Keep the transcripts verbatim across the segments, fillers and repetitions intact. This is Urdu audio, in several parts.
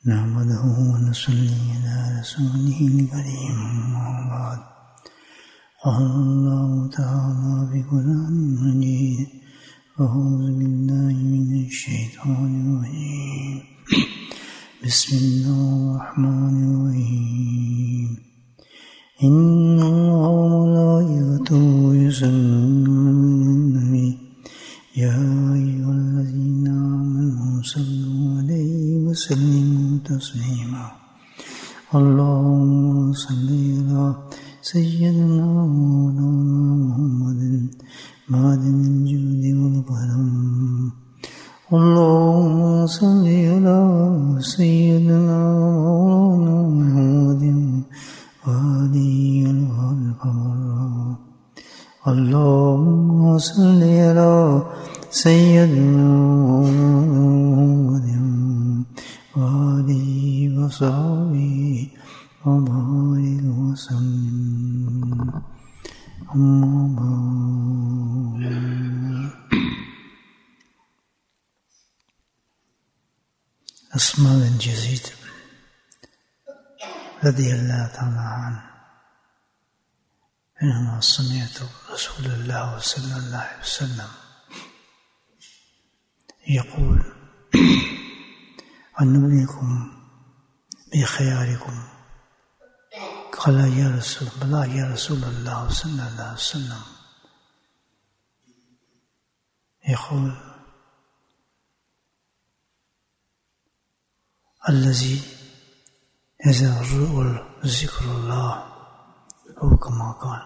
نحمده ونصلي على رسوله الكريم أما بعد قال الله تعالى في قرآن مجيد أعوذ بالله من الشيطان الرجيم بسم الله الرحمن الرحيم إن الله وملائكته يصلون على النبي يا أيها الذين آمنوا صلوا عليه وسلموا تسليما اللهم صل على سيدنا مولانا محمد معدن الجود والكرم اللهم صل على سيدنا مولانا محمد وآله الكرام اللهم صل على سيدنا محمد وآله وصحبه وبارك وسلم أما بعد أسماء بن يزيد رضي الله تعالى عنه إنما سمعت رسول الله صلى الله عليه وسلم يقول أنبئكم بخياركم قال يا رسول الله يا رسول الله صلى الله عليه وسلم يقول الذي يذكر ذكر الله أو كما قال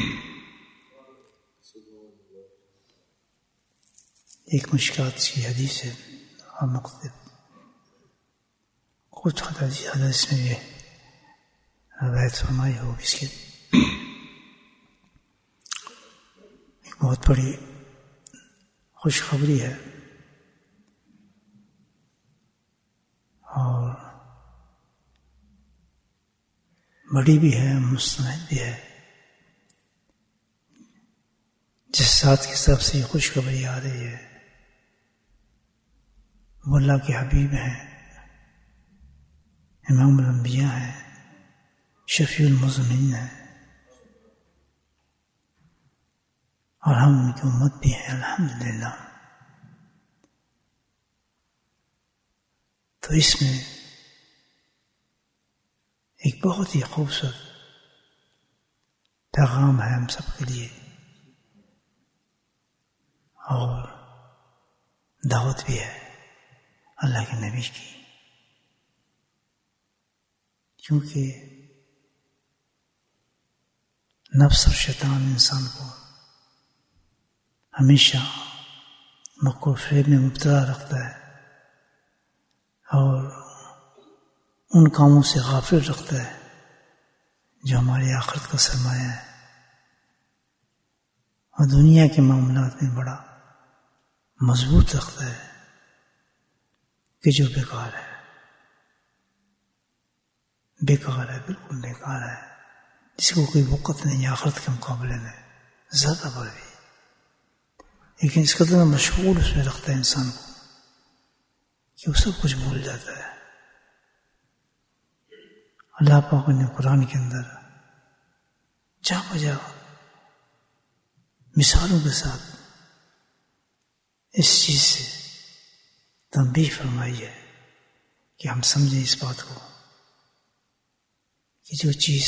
ایک مشکات کی حدیث ہے اور مقتب کچھ حدیث میں یہ روایت فرمائی ہو اس کی ایک بہت بڑی خوشخبری ہے اور بڑی بھی ہے مستند بھی ہے جس ساتھ کی سب سے خوشخبری آ رہی ہے وہ اللہ کے حبیب ہیں امام الانبیاء ہیں شفیع المذنبین ہیں اور ہم ان کی امت بھی ہیں الحمدللہ. تو اس میں ایک بہت ہی خوبصورت پیغام ہے ہم سب کے لیے اور دعوت بھی ہے اللہ کے نبی کی، کیونکہ نفس اور شیطان انسان کو ہمیشہ مکر و فریب میں مبتلا رکھتا ہے اور ان کاموں سے غافل رکھتا ہے جو ہماری آخرت کا سرمایہ ہے اور دنیا کے معاملات میں بڑا مضبوط رکھتا ہے کہ جو بیکار ہے بیکار ہے بالکل بیکار ہے جس کو کوئی وقت نہیں آخرت کے مقابلے میں زیادہ بڑھ بھی، لیکن اس قدر مشغول اس میں رکھتا ہے انسان کو کہ وہ سب کچھ بھول جاتا ہے. اللہ پاک نے قرآن کے اندر جا بجا مثالوں کے ساتھ اس چیز سے تنبیہ فرمائی ہے کہ ہم سمجھیں اس بات کو کہ جو چیز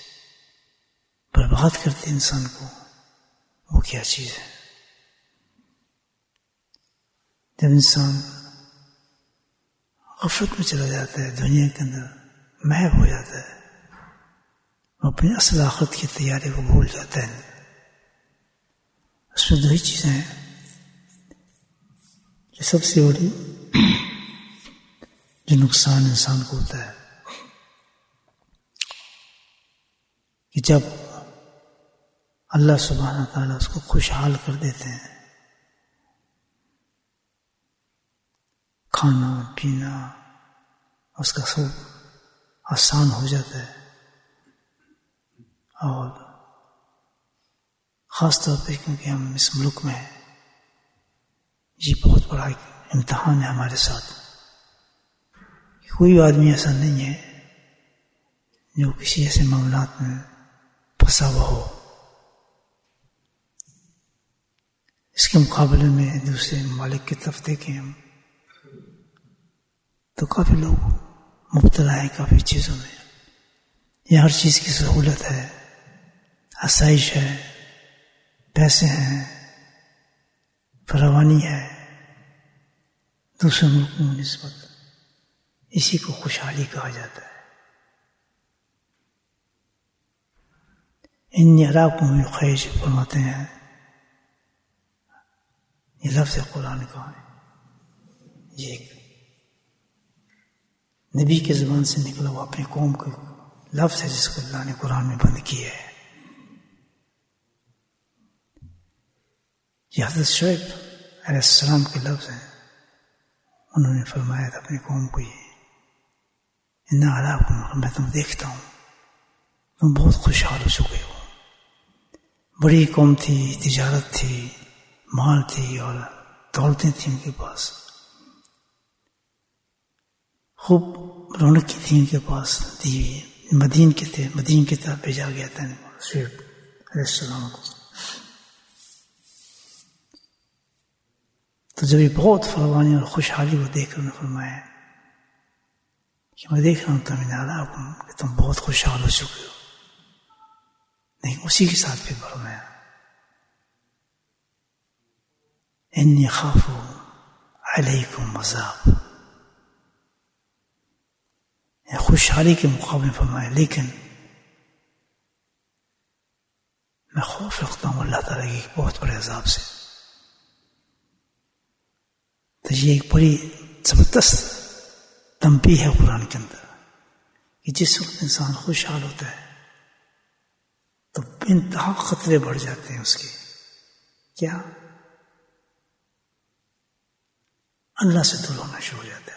برباد کرتی انسان کو وہ کیا چیز ہے. جب انسان غفلت میں چلا جاتا ہے، دنیا کے اندر محو ہو جاتا ہے، وہ اپنی اصل آخرت کی تیاری کو بھول جاتا ہے. اس میں دو ہی چیزیں ہیں جو سب سے بڑی جو نقصان انسان کو ہوتا ہے کہ جب اللہ سبحانہ تعالیٰ اس کو خوشحال کر دیتے ہیں، کھانا پینا اس کا سب آسان ہو جاتا ہے اور خاص طور پہ کیونکہ ہم اس ملک میں ہیں، یہ بہت بڑا امتحان ہے ہمارے ساتھ. کوئی آدمی ایسا نہیں ہے جو کسی ایسے معاملات میں پھنسا ہوا ہو. اس کے مقابلے میں دوسرے ممالک کی طرف دیکھیں ہم تو کافی لوگ مبتلا ہیں کافی چیزوں میں. یہ ہر چیز کی سہولت ہے، آسائش ہے، پیسے ہیں، فراوانی ہے. دوسرے ملکوں میں نسبت اسی کو خوشحالی کہا جاتا ہے. انی اراکم من خیش فرماتے ہیں، یہ لفظ قرآن کا ہے، یہ ایک نبی کے زبان سے نکلا ہوا اپنی قوم کا لفظ ہے جس کو اللہ نے قرآن میں بند کیا ہے. یہ حضرت شعیب علیہ السلام کے لفظ ہیں. انہوں نے فرمایا تھا اپنی قوم کو، یہ انا اراکم، میں تم دیکھتا ہوں تم بہت خوشحال ہو چکے ہو. بڑی قوم تھی، تجارت تھی، مال تھی اور دولتیں تھیں ان کے پاس، خوب رونقیں تھیں ان کے پاس دی ہوئی. مدین کے تھے، مدین کی طرف بھیجا گیا تھا شعیب علیہ السلام کو. تو جب یہ بہت فراوانی اور خوشحالی کو دیکھ کر انہوں نے فرمایا کہ میں دیکھ رہا ہوں تم اراکم کہ تم بہت خوشحال ہو چکے ہو. نہیں، اسی کے ساتھ پھر فرمایا انی خاف علیکم عذاب. خوشحالی کے مقابلے فرمایا لیکن میں خوف رکھتا ہوں اللہ تعالیٰ کے ایک بہت بڑے عذاب سے. تو یہ ایک بڑی زبردست تنبیہ ہے قرآن کے اندر کہ جس وقت انسان خوشحال ہوتا ہے تو انتہا خطرے بڑھ جاتے ہیں اس کے. کیا؟ اللہ سے دور ہونا شروع ہو جاتا ہے.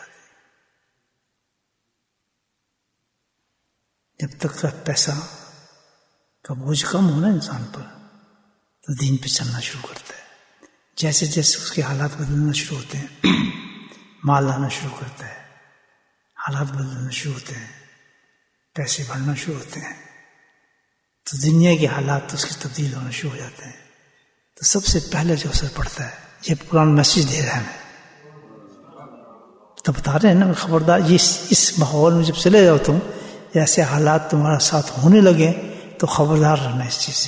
جب تک کا پیسہ کا بوجھ کم ہونا انسان پر تو دین پہ چلنا شروع کرتا ہے. جیسے جیسے اس کے حالات بدلنا شروع ہوتے ہیں، مال لانا شروع کرتا ہے، حالات بدلنا شروع ہوتے ہیں، پیسے بڑھنا شروع ہوتے ہیں، تو دنیا کے حالات اس کے تبدیل ہونا شروع ہو جاتے ہیں. تو سب سے پہلے جو اثر پڑتا ہے، یہ قرآن میسج دے رہا ہے ہمیں، تو بتا رہے ہیں نا خبردار یہ اس ماحول میں جب چلے جاؤ تم، ایسے حالات تمہارا ساتھ ہونے لگے تو خبردار رہنا اس چیز سے.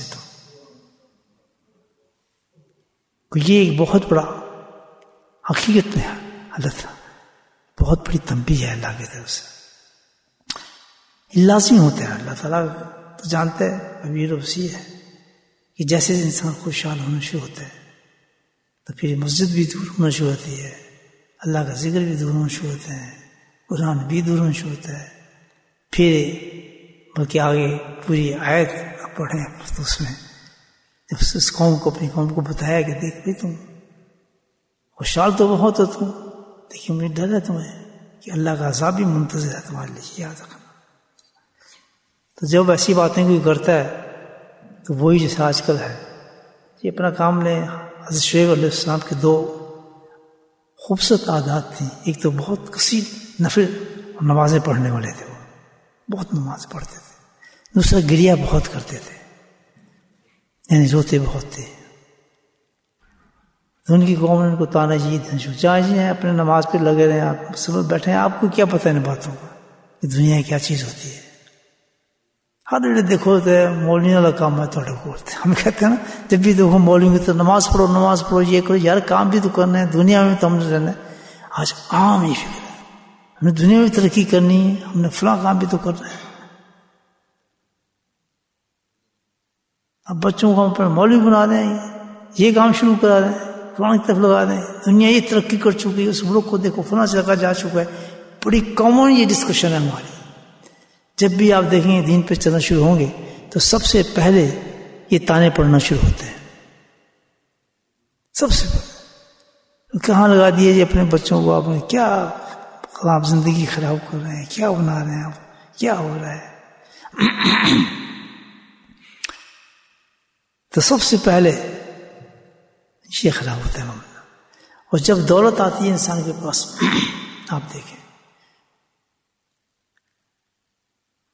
تو یہ ایک بہت بڑا حقیقت میں حالت، بہت بڑی تنبیہ ہے اللہ کی طرف سے. یہ لازمی ہوتا ہے. اللہ تعالیٰ تو جانتا ہے، ابھی وسیع ہے کہ جیسے انسان خوشحال ہونا شروع ہوتا ہے تو پھر مسجد بھی دور ہونا شروع ہوتی ہے، اللہ کا ذکر بھی دور ہونا شروع ہوتا ہے، قرآن بھی دور ہونا شروع ہوتا ہے. پھر بلکہ آگے پوری آیت پڑھیں تو اس میں جب اس قوم کو اپنی قوم کو بتایا کہ دیکھ بھائی تم خوشحال تو بہت ہو تم، لیکن مجھے ڈر ہے تمہیں کہ اللہ کا عذاب بھی منتظر ہے تمہارے لیے، یاد رکھنا. تو جب ایسی باتیں کوئی کرتا ہے تو وہی جیسے آج کل ہے، یہ اپنا کام لیں. حضرت شعیب علیہ السلام کے دو خوبصورت عادات تھیں. ایک تو بہت کثیر نفل اور نمازیں پڑھنے والے تھے، وہ بہت نماز پڑھتے تھے. دوسرا گریہ بہت کرتے تھے، یعنی روتے بہت تھے. تو ان کی قوم نے ان کو تانا جی جہاں جی ہیں اپنے نماز پہ لگے رہے ہیں، آپ سب بیٹھے ہیں، آپ کو کیا پتہ ان باتوں کا کہ دنیا کیا چیز ہوتی ہے. ہر جگہ دیکھو تو مولویوں والا کام ہے تھوڑے کو. ہم کہتے ہیں نا جب بھی دیکھو مولوی تو نماز پڑھو نماز پڑھو یہ کرو. یار کام بھی تو کرنا ہے، دنیا میں تو ہم نے رہنا ہے. آج عام یہ فکر ہے ہم نے دنیا میں ترقی کرنی ہے، ہم نے فلاں کام بھی تو کرنا ہے. اب بچوں کو ہم اپنے مولوی بنا دیں، یہ کام شروع کرا دیں، فلاں کی طرف لگا دیں. دنیا یہ ترقی کر چکی ہے، اس ملک کو دیکھو فلاں جگہ جا چکا ہے. بڑی کامن یہ ڈسکشن ہے ہماری. جب بھی آپ دیکھیں گے دین پہ چلنا شروع ہوں گے تو سب سے پہلے یہ تانے پڑنا شروع ہوتے ہیں. سب سے پہلے کہاں لگا دیے جی اپنے بچوں کو، آپ نے کیا آپ زندگی خراب کر رہے ہیں، کیا بنا رہے ہیں آپ، کیا ہو رہا ہے. تو سب سے پہلے یہ خراب ہوتا ہے معاملہ. اور جب دولت آتی ہے انسان کے پاس، آپ دیکھیں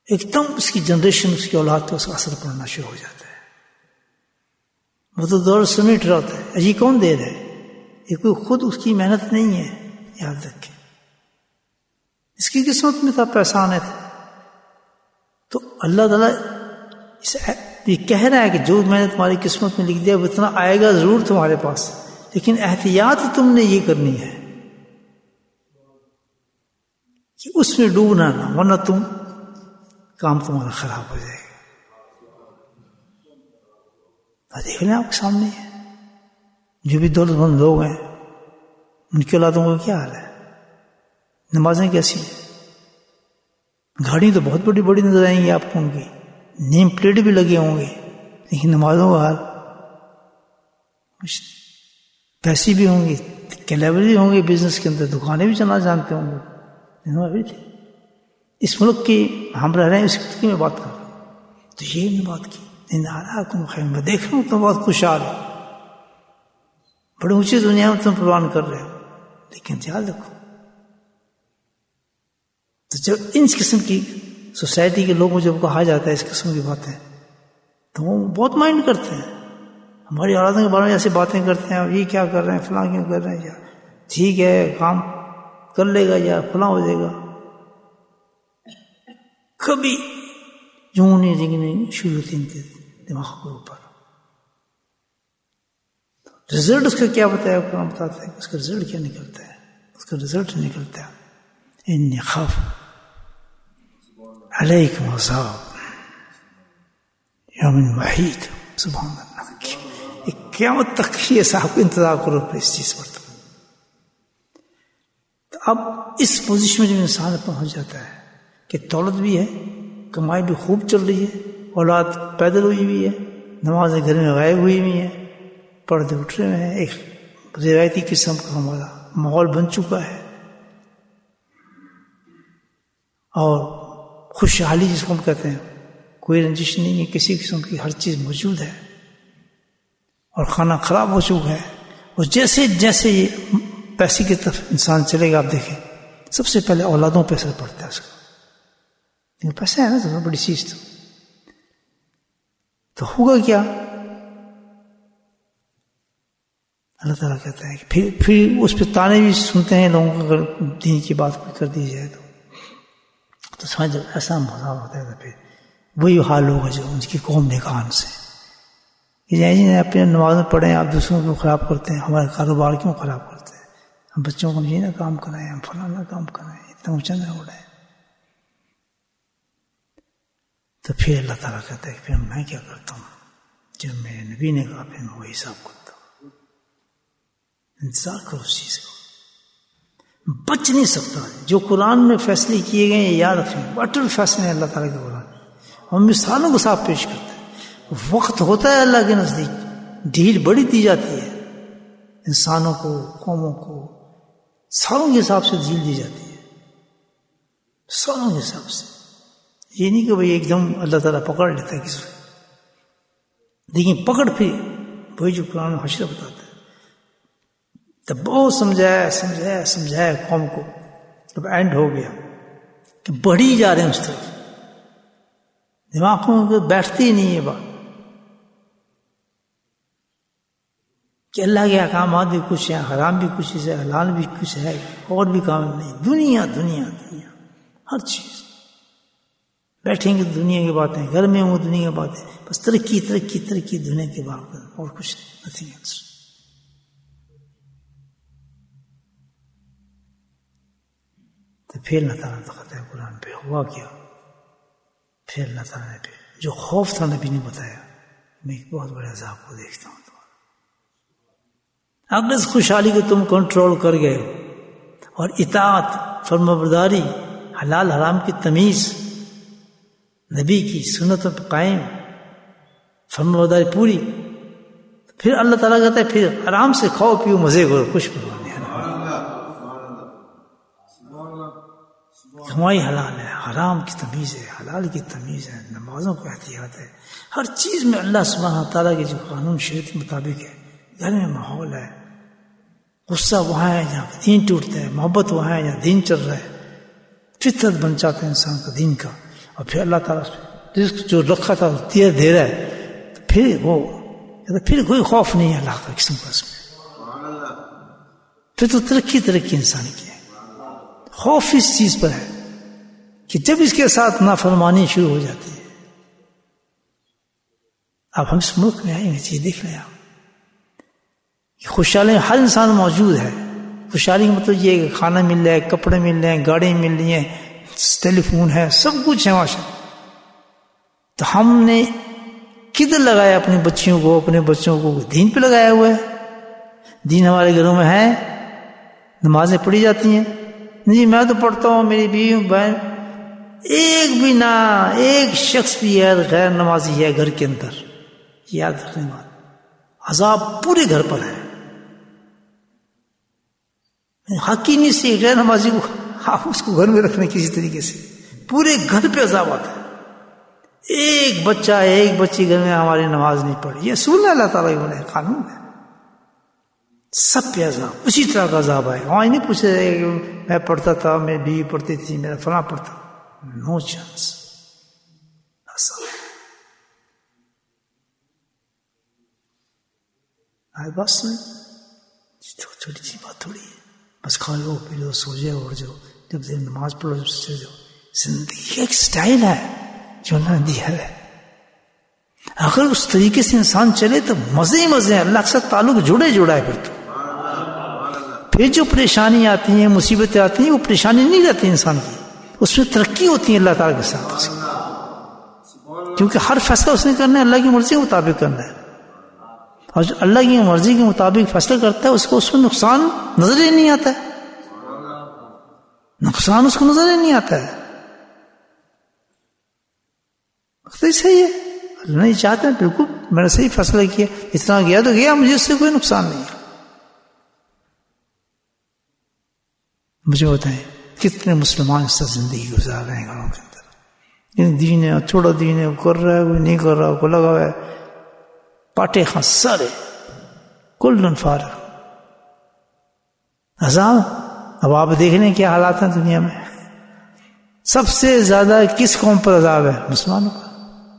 ایک دم اس کی جنریشن، اس کی اولاد پہ اس کا اثر پڑنا شروع ہو جاتا ہے. وہ تو دور سمیٹ رہا ہوتا ہے. اجی کون دے رہا ہے؟ یہ کوئی خود اس کی محنت نہیں ہے، یاد رکھیں. اس کی قسمت میں تھا، پیسہ آنے تھے. تو اللہ تعالیٰ یہ کہہ رہا ہے کہ جو میں نے تمہاری قسمت میں لکھ دیا وہ اتنا آئے گا ضرور تمہارے پاس، لیکن احتیاط تم نے یہ کرنی ہے کہ اس میں ڈوبنا نہ، ورنہ تم کام تمہارا خراب ہو جائے گا. دیکھ لیں آپ کے سامنے ہے جو بھی دولت مند لوگ ہیں، ان کی اولادوں کا کیا حال ہے. نمازیں کیسی ہیں؟ گاڑی تو بہت بڑی بڑی نظر آئیں گی آپ کو، ان کی نیم پلیٹ بھی لگے ہوں گے، لیکن نمازوں کا حال پیسے بھی ہوں گے، کلیور بھی ہوں گے، بزنس کے اندر دکانیں بھی چلانا جانتے ہوں گے. اس ملک کی ہم رہ رہے ہیں، اس ملک کی میں بات کر رہا ہوں. تو یہ میں بات کی میں دیکھ رہا ہوں تم بہت خوشحال ہو، بڑے اونچی دنیا میں تم پروان کر رہے ہو، لیکن یاد رکھو تو جب ان قسم کی سوسائٹی کے لوگوں جب کہا جاتا ہے اس قسم کی باتیں تو وہ بہت مائنڈ کرتے ہیں. ہماری اولادوں کے بارے میں ایسی باتیں کرتے ہیں، یہ کیا کر رہے ہیں، فلاں کیوں کر رہے ہیں، یا ٹھیک ہے کام کر لے گا یا فلاں ہو جائے گا. کبھی یوں نہیں رنگنے شروع ہوتی ان کے دماغ کے اوپر. رزلٹ اس کا کیا بتایا؟ قرآن بتاتا ہے اس کا رزلٹ کیا نکلتا ہے. اس کا رزلٹ نکلتا ہے انی خاف علیکم عذاب یوم وحید. سبحان اللہ، قیامت تک یہ صاحب کو انتظار کرو اس چیز پر. تو اب اس پوزیشن میں جب انسان پہنچ جاتا ہے کہ دولت بھی ہے، کمائی بھی خوب چل رہی ہے، اولاد پیدل ہوئی ہوئی ہے، نمازیں گھر میں غائب ہوئی ہوئی ہیں، پردے اٹھ رہے ہیں، ایک روایتی قسم کا ہمارا ماحول بن چکا ہے، اور خوشحالی جس کو ہم کہتے ہیں، کوئی رنجش نہیں ہے، کسی قسم کی ہر چیز موجود ہے، اور کھانا خراب ہو چکا ہے. اور جیسے جیسے یہ پیسے کی طرف انسان چلے گا، آپ دیکھیں سب سے پہلے اولادوں پہ اثر پڑتا ہے اس کا. پیسہ ہے نا سب سے بڑی چیز. تو تو ہوگا کیا؟ اللہ تعالیٰ کہتا ہے کہ پھر پھر اس پہ تانے بھی سنتے ہیں لوگوں کو، اگر دین کی بات کوئی کر دی جائے تو تو سمجھ جب ایسا مزہ ہوتا ہے تو پھر وہی حال ہوگا جو ان کی قوم نے کہا ان سے کہ جی اپنے نماز میں پڑھیں، آپ دوسروں کو خراب کرتے ہیں، ہمارے کاروبار کیوں خراب کرتے ہیں، ہم بچوں کو یہ نہ کام کرائیں، ہم فلانا کام کرائیں، اتنا اونچا نہ اڑائیں. تو پھر اللہ تعالیٰ کہتا ہے کہ پھر میں کیا کرتا ہوں، جب میرے نبی نے کہا پھر میں وہی حساب کرتا ہوں. انتظار کرو اس چیز کو، بچ نہیں سکتا. جو قرآن میں فیصلے کیے گئے ہیں یاد رکھیں، اٹل فیصلے ہیں اللہ تعالیٰ کے قرآن. ہم مثالوں کو صاف پیش کرتے ہیں. وقت ہوتا ہے اللہ کے نزدیک ڈھیل بڑی دی جاتی ہے، انسانوں کو، قوموں کو سالوں کے حساب سے ڈھیل دی جاتی ہے، سالوں کے حساب سے. یہ نہیں کہ بھئی ایک دم اللہ تعالیٰ پکڑ لیتا ہے کسی کو، لیکن پکڑ پھر وہی جو قرآن میں حشر بتاتا ہے. تب بہت سمجھایا سمجھایا سمجھایا قوم کو، جب اینڈ ہو گیا کہ بڑھی جا رہے ہیں اس طرف، دماغوں میں بیٹھتی ہی نہیں ہے بات کہ اللہ کے احکامات بھی کچھ ہیں، حرام بھی کچھ ہے، حلال بھی کچھ ہے، اور بھی کام نہیں. دنیا دنیا دنیا ہر چیز. بیٹھیں گے دنیا کی باتیں، گھر میں ہوں دنیا کی باتیں، بس ترقی ترقی ترقی دنیا کی بات، اور کچھ نہیں، نتھنگ ایلس. تو پھر اللہ تعالیٰ دکھاتا ہے قرآن پہ ہوا کیا. پھر اللہ تعالیٰ نے پھر جو خوف تھا نبی نے بتایا، میں ایک بہت بڑے عذاب کو دیکھتا ہوں. اب اس خوشحالی کو تم کنٹرول کر گئے ہو، اور اطاعت، فرمانبرداری، حلال حرام کی تمیز، نبی کی سنتوں پہ قائم، فرمانبرداری پوری. پھر اللہ تعالیٰ کہتا ہے پھر آرام سے کھاؤ پیو، مزے کرو، خوش پرواہ نہیں. کمائی حلال ہے، حرام کی تمیز ہے، حلال کی تمیز ہے، نمازوں کا احتیاط ہے، ہر چیز میں اللہ سبحانہ تعالیٰ کے جو قانون شریعت کے مطابق ہے. گھر میں ماحول ہے، غصہ وہاں ہے جہاں دین ٹوٹتا ہے، محبت وہاں ہے جہاں دین چل رہا ہے، فطرت بن جاتا ہے انسان کا دین کا. اور پھر اللہ تعالیٰ رزق جو رکھا تھا دیا دے رہا ہے، تو پھر وہ پھر کوئی خوف نہیں ہے اللہ کا قسم کا اس میں. پھر تو ترقی ترقی انسان کی ہے. خوف اس چیز پر ہے کہ جب اس کے ساتھ نافرمانی شروع ہو جاتی ہے. اب ہم اس ملک میں آئیں گے چیز دیکھ رہے ہیں آپ، خوشحالی ہر انسان موجود ہے. خوشحالی کا مطلب یہ ہے کہ کھانا مل رہا ہے، کپڑے مل رہے ہیں، گاڑی مل رہی ہیں، ٹیلی فون ہے، سب کچھ ہے ماشاء اللہ. تو ہم نے کدھر لگایا اپنے بچیوں کو، اپنے بچوں کو دین پہ لگایا ہوا ہے. دین ہمارے گھروں میں ہے، نمازیں پڑھی جاتی ہیں. جی میں تو پڑھتا ہوں، میری بیوی بہن، ایک بھی نہ ایک شخص بھی ہے غیر نمازی ہے گھر کے اندر. یاد رکھنے بات، عذاب پورے گھر پر ہے. حقیقی سے غیر نمازی کو آپ اس کو گھر میں رکھنے کسی طریقے سے، پورے گھر پہ عذاب آتا ہے. ایک بچہ ایک بچی گھر میں ہماری نماز نہیں پڑھی، یہ اصول ہے اللہ تعالیٰ کے بنائے قانون ہے. سب پہ عذاب، اسی طرح کا عذاب ہے. وہاں نہیں پوچھے کہ میں پڑھتا تھا، میری بیوی پڑھتی تھی، میرا فلاں پڑھتا، نو چانس. بس چھوٹی سی بات تھوڑی ہے، بس کھا لو پی لو سو جاؤ اڑ جاؤ، جب دیر نماز پڑھو جب چلے جاؤ. زندگی ایک سٹائل ہے جو اللہ نے دیا ہے. اگر اس طریقے سے انسان چلے تو مزے ہی مزے ہیں. اللہ کے ساتھ تعلق جڑے جڑا ہے. پھر تو پھر جو پریشانی آتی ہیں، مصیبتیں آتی ہیں، وہ پریشانی نہیں رہتی انسان کی، اس میں ترقی ہوتی ہے اللہ تعالیٰ کے ساتھ اس کی. کیونکہ ہر فیصلہ اس نے کرنا ہے اللہ کی مرضی کے مطابق کرنا ہے. اور جو اللہ کی مرضی کے مطابق فیصلہ کرتا ہے اس کو اس میں نقصان نظر ہی نہیں آتا ہے. نقصان اس کو نظر ہی نہیں آتا ہے. تو صحیح ہے، اللہ نہیں چاہتے ہیں بالکل میں نے صحیح فیصلہ کیا، اس طرح گیا تو گیا، مجھے اس سے کوئی نقصان نہیں ہے. مجھے بتائیں کتنے مسلمان اس طرح زندگی گزار رہے ہیں گھروں کے اندر. دین ہے، تھوڑا دین ہے، کر رہا ہے، کوئی نہیں کر رہا، کوئی لگا ہوا ہے، پاٹے خاں سارے کلن فارغ. عذاب اب آپ دیکھ لیں کیا حالات ہیں دنیا میں. سب سے زیادہ کس قوم پر عذاب ہے؟ مسلمانوں پر.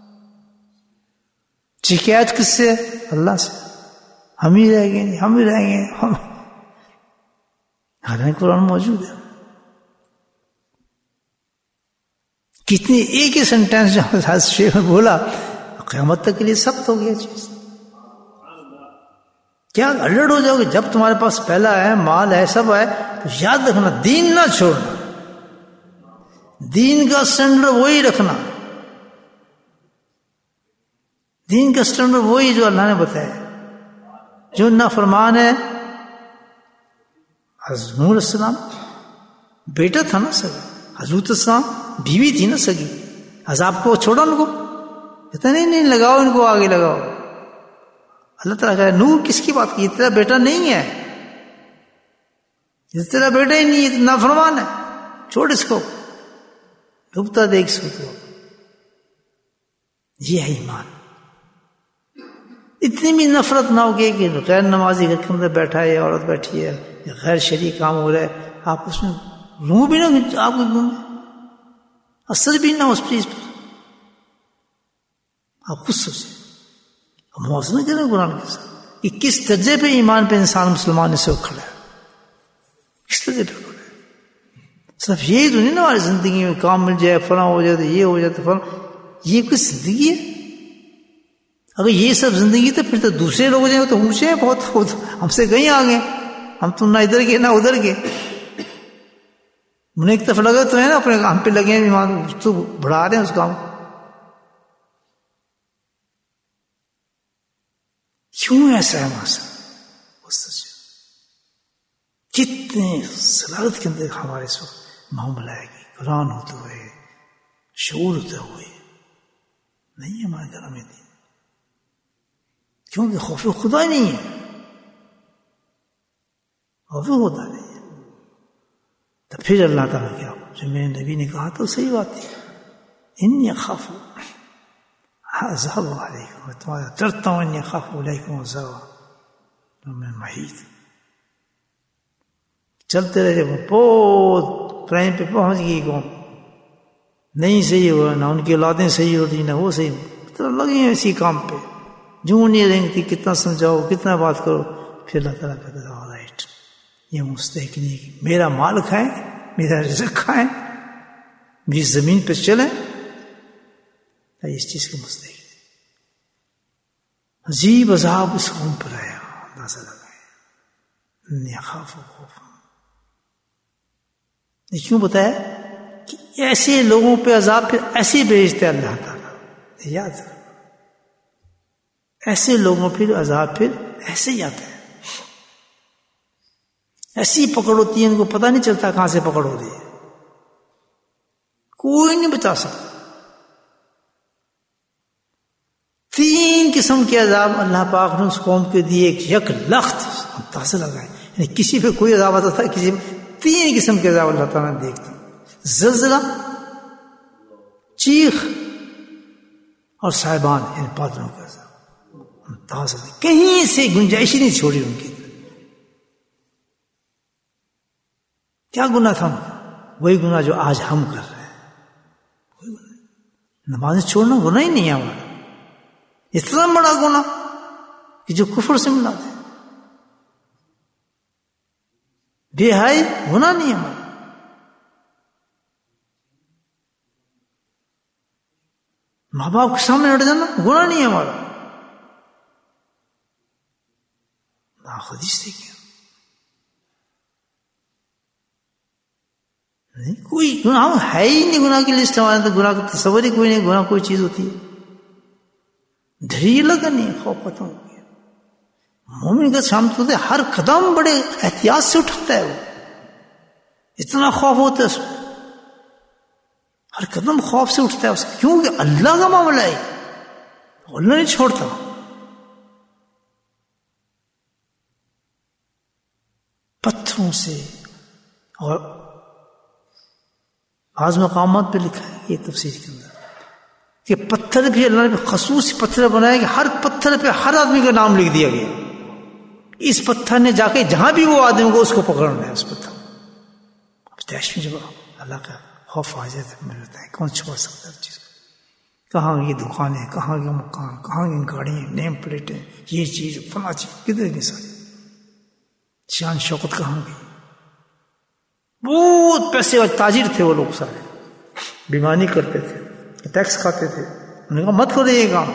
شکایت کس سے؟ اللہ سے. ہم ہی رہ گئے، ہم ہی رہ گئے ہم. حالانکہ قرآن موجود ہے. کتنی ایک ہی سینٹینس جو حضرت شیخ نے بولا قیامت تک کے لیے ثبت ہو گیا چیز. کیا الرٹ ہو جاؤ گے جب تمہارے پاس پہلا ہے، مال ہے، سب ہے، تو یاد رکھنا دین نہ چھوڑنا. دین کا سٹینڈرڈ وہی رکھنا، دین کا سٹینڈرڈ وہی جو اللہ نے بتایا. جو نافرمان ہے، حضرت نوح علیہ السلام بیٹا تھا نا سگا، حضرت السلام بیوی تھی نا سگی. عذاب کو چھوڑا ان کو، کہتا نہیں نہیں لگاؤ ان کو، آگے لگاؤ. اللہ تعالیٰ کہا نوح کس کی بات کی؟ تیرا بیٹا نہیں ہے، تیرا بیٹا ہی نہیں ہے، نافرمان ہے، چھوڑ اس کو، ڈوبتا دیکھ اس کو. یہ ہے ایمان. اتنی بھی نفرت نہ ہوگی کہ غیر نمازی گھر کے اندر بیٹھا ہے، عورت بیٹھی ہے، غیر شرعی کام ہو رہا ہے، آپ اس میں روح بھی نہ آپ کو گھومے، اثر بھی نہ اس چیز پر. آپ خود سوچیں، موازنہ کریں قرآن کے ساتھ کہ کس درجے پہ ایمان پہ انسان مسلمان اس وقت کھڑا ہے، کس درجے پہ کھڑا ہے. صرف یہی تو نہیں نا ہماری زندگی میں کام مل جائے، فلاں ہو جائے، یہ ہو جائے، فلاں، یہ کوئی زندگی ہے؟ اگر یہ سب زندگی تو پھر تو دوسرے لوگ جائیں تو اونچے ہیں بہت، ہم سے کہیں آگے. ہم تو نہ ادھر گئے نہ ادھر گئے. انہیں ایک طرف لگا تو ہے نا اپنے کام پہ لگے ہیں، ایمان تو بڑھا رہے ہیں اس کام. کیوں ایسا ہے ماسا؟ کتنے صلالت کے اندر ہمارے اس وقت معاملہ ہے کہ قرآن ہوتے ہوئے، شعور ہوتے ہوئے نہیں ہمارے گھر میں دین، کیونکہ خوف خدا نہیں ہے، خوف خدا نہیں ہے. تو پھر اللہ تعالیٰ کیا جو میرے نبی نے کہا تو صحیح بات تھی، انی اخاف عذاب علیکم، میں تمہارا ڈرتا ہوں، انی اخاف علیکم عذاب میں محیط. چلتے رہے، بہت پرائم پہ پہنچ گئی قوم، نہیں صحیح ہوا، نہ ان کی اولادیں صحیح ہوتی، نہ وہ صحیح، تو لگے ہیں اسی کام پہ، جو نہیں رہیں، کتنا سمجھاؤ، کتنا بات کرو، پھر اللہ تعالیٰ کہتا ہے آل رائٹ، یہ مستحق نہیں، میرا مال کھائیں، میرا رزق کھائیں، میری زمین پہ چلیں، اس چیز کے مستحق ہے۔ عجیب عذاب اس قوم پر آیا، اندازہ لگائے، نخاف و خوف۔ یہ کیوں بتایا کہ ایسے لوگوں پہ عذاب پھر ایسے بھیجتے اللہ تعالیٰ، یاد رکھو، ایسے لوگوں پھر عذاب پھر ایسے ہی آتا ہے، ایسی پکڑ ہوتی ہے، ان کو پتہ نہیں چلتا کہاں سے پکڑ ہو رہی ہے، کوئی نہیں بچا سکتا۔ تین قسم کے عذاب اللہ پاک نے اس قوم کے دیے، ایک یک لخت، اندازہ لگائے، یعنی کسی پہ کوئی عذاب آتا تھا، کسی پہ تین قسم کے عذاب اللہ تعالیٰ نے دیکھتا، زلزلہ، چیخ اور صاحبان، یعنی بادلوں کا عذاب، اندازہ کہیں سے گنجائش ہی نہیں چھوڑی ان کی۔ کیا گناہ تھا ان کا؟ وہی گناہ جو آج ہم کر رہے ہیں، نماز چھوڑنا گناہ ہی نہیں ہے ہمارا، اتنا بڑا گناہ کہ جو کفر سے ملا دے، بے حیائی گناہ نہیں ہے ہمارا، ماں باپ کے سامنے ہٹ جانا گناہ نہیں ہے ہمارا، ناخودی کیا نہیں، کوئی گناہ ہے ہی نہیں، گناہ کی لسٹ ہمارے تو گناہ کا تصور ہی کوئی نہیں، گناہ کوئی چیز ہوتی ہے، ڈری لگا نہیں، خوف ختم ہو گیا۔ مومن کا سامنے ہوتے ہر قدم بڑے احتیاط سے اٹھاتا ہے، وہ اتنا خوف ہوتا ہے اس کو، ہر قدم خوف سے اٹھتا ہے اس کا، کیونکہ اللہ کا معاملہ ہے، اللہ نہیں چھوڑتا۔ پتھروں سے، اور بعض مقامات پہ لکھا ہے یہ تفسیر کے اندر کہ پتھر بھی اللہ نے خصوصی پتھر بنایا کہ ہر پتھر پہ ہر آدمی کا نام لکھ دیا گیا، اس پتھر نے جا کے جہاں بھی وہ آدمی کو اس کو پکڑنا ہے، اس پتھر تیش میں جب اللہ کا خوف آ جائے تو ملتا ہے، کون چھوڑ سکتا ہے اس چیز کو، کہاں کی دکانیں، کہاں کے مکان، کہاں کی گاڑیاں، نیم پلیٹیں، یہ چیز فلاں چیز، کدھر نہیں ساری شان شوقت کہاں گئی، بہت پیسے والے تاجر تھے وہ لوگ، سارے بیمانی کرتے تھے، ٹیکس کھاتے تھے، انہوں نے کہا مت کرو یہ کام،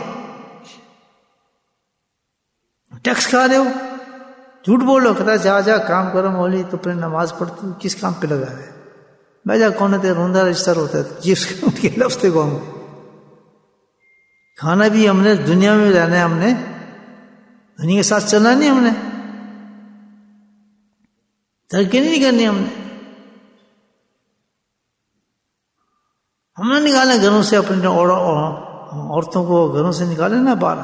ٹیکس کھا رہے ہو، جھوٹ بولو، کہتا ہے جا جا کام کرو مولی، تو پھر نماز پڑھتی کس کام پہ لگا رہے، میں جا کون ہے روندہ رجسٹر ہوتا ہے، جس کے لفظ تھے کون، کھانا بھی ہم نے دنیا میں رہنا ہے، ہم نے دنیا کے ساتھ چلنا نہیں، ہم نے ترقی نہیں کرنی، ہم نے ہم نے نکالے گھروں سے، اپنے عورتوں کو گھروں سے نکالے نا باہر،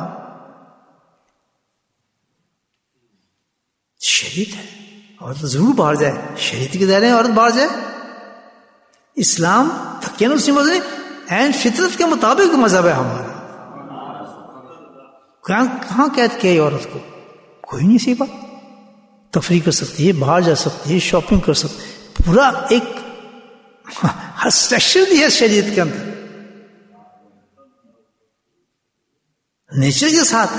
شریعت ہے عورت ضرور باہر جائے، شریعت کے دائرے میں عورت باہر جائے، اسلام تھکین اسی مذہب نہیں، این فطرت کے مطابق مذہب ہے ہمارا، کہاں قید کیا ہے عورت کو، کوئی نہیں، سی بات، تفریح کر سکتی ہے، باہر جا سکتی ہے، شاپنگ کر سکتی ہے، پورا ایک ہر سیکشن دی ہے شریعت کے اندر، نیچر کے ساتھ،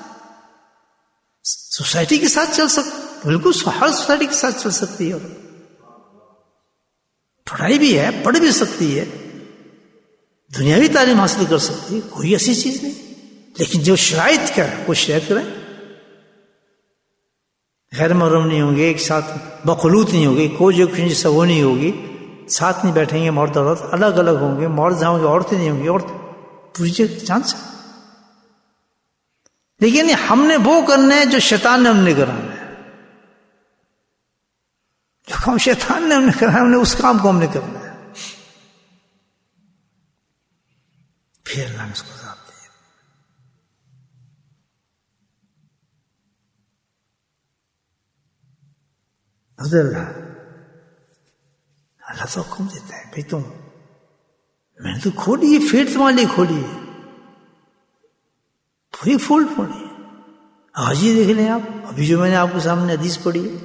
سوسائٹی کے ساتھ چل سکتی، بالکل ہر سوسائٹی کے ساتھ چل سکتی ہے، اور پڑھائی بھی ہے، پڑھ بھی سکتی ہے، دنیاوی تعلیم حاصل کر سکتی ہے، کوئی ایسی چیز نہیں، لیکن جو شرائط کا ہے وہ شرائط کریں، غیر محرم نہیں ہوں گے، ایک ساتھ بخلوط نہیں ہوگی، کوئی جو جیسا وہ نہیں ہوگی، ساتھ نہیں بیٹھیں گے، مرد عورت الگ الگ ہوں گے، مرد جہاں ہوں گے عورتیں نہیں ہوں گی، عورت پوری جگہ چانس ہے، لیکن ہم نے وہ کرنا ہے جو شیطان نے ہم نے کرانا ہے، جو کام شیطان نے ہم نے کرانا ہے، ہم نے اس کام کو ہم نے کرنا ہے، پھر اللہ نے اس کو عذاب دیا۔ اللہ اللہ تو حکم دیتا ہے، بھائی تم میں نے تو کھولی ہے، پھر تمہارے لیے کھولی ہے، پوری فولڈ پڑی ہے، آج ہی دیکھ لیں آپ، ابھی جو میں نے آپ کے سامنے حدیث پڑھی ہے،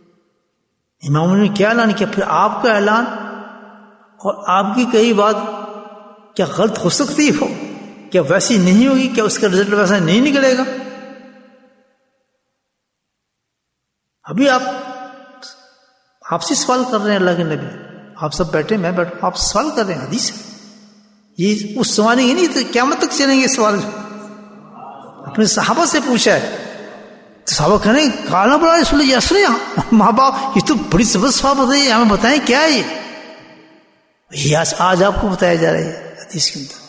امام نے کیا اعلان کیا، پھر آپ کا اعلان اور آپ کی کئی بات کیا غلط ہو سکتی ہو؟ کیا ویسی نہیں ہوگی؟ کیا اس کا رزلٹ ویسا نہیں نکلے گا؟ ابھی آپ آپ سے سوال کر رہے ہیں اللہ کے نبی، آپ سب بیٹھے، میں بیٹھا، آپ سوال کر رہے ہیں، حدیث ہے یہ، اس زمانے کی نہیں تو قیامت تک چلیں گے سوال. اپنے صحابہ سے پوچھا ہے تو صحابہ کہنے کالا بڑا رسول اللہ یسر، ماں باپ یہ تو بڑی زبردست بات بتائیے، ہمیں بتائیں کیا ہے یہ؟ آج آج آپ کو بتایا جا رہا ہے حدیث کے اندر.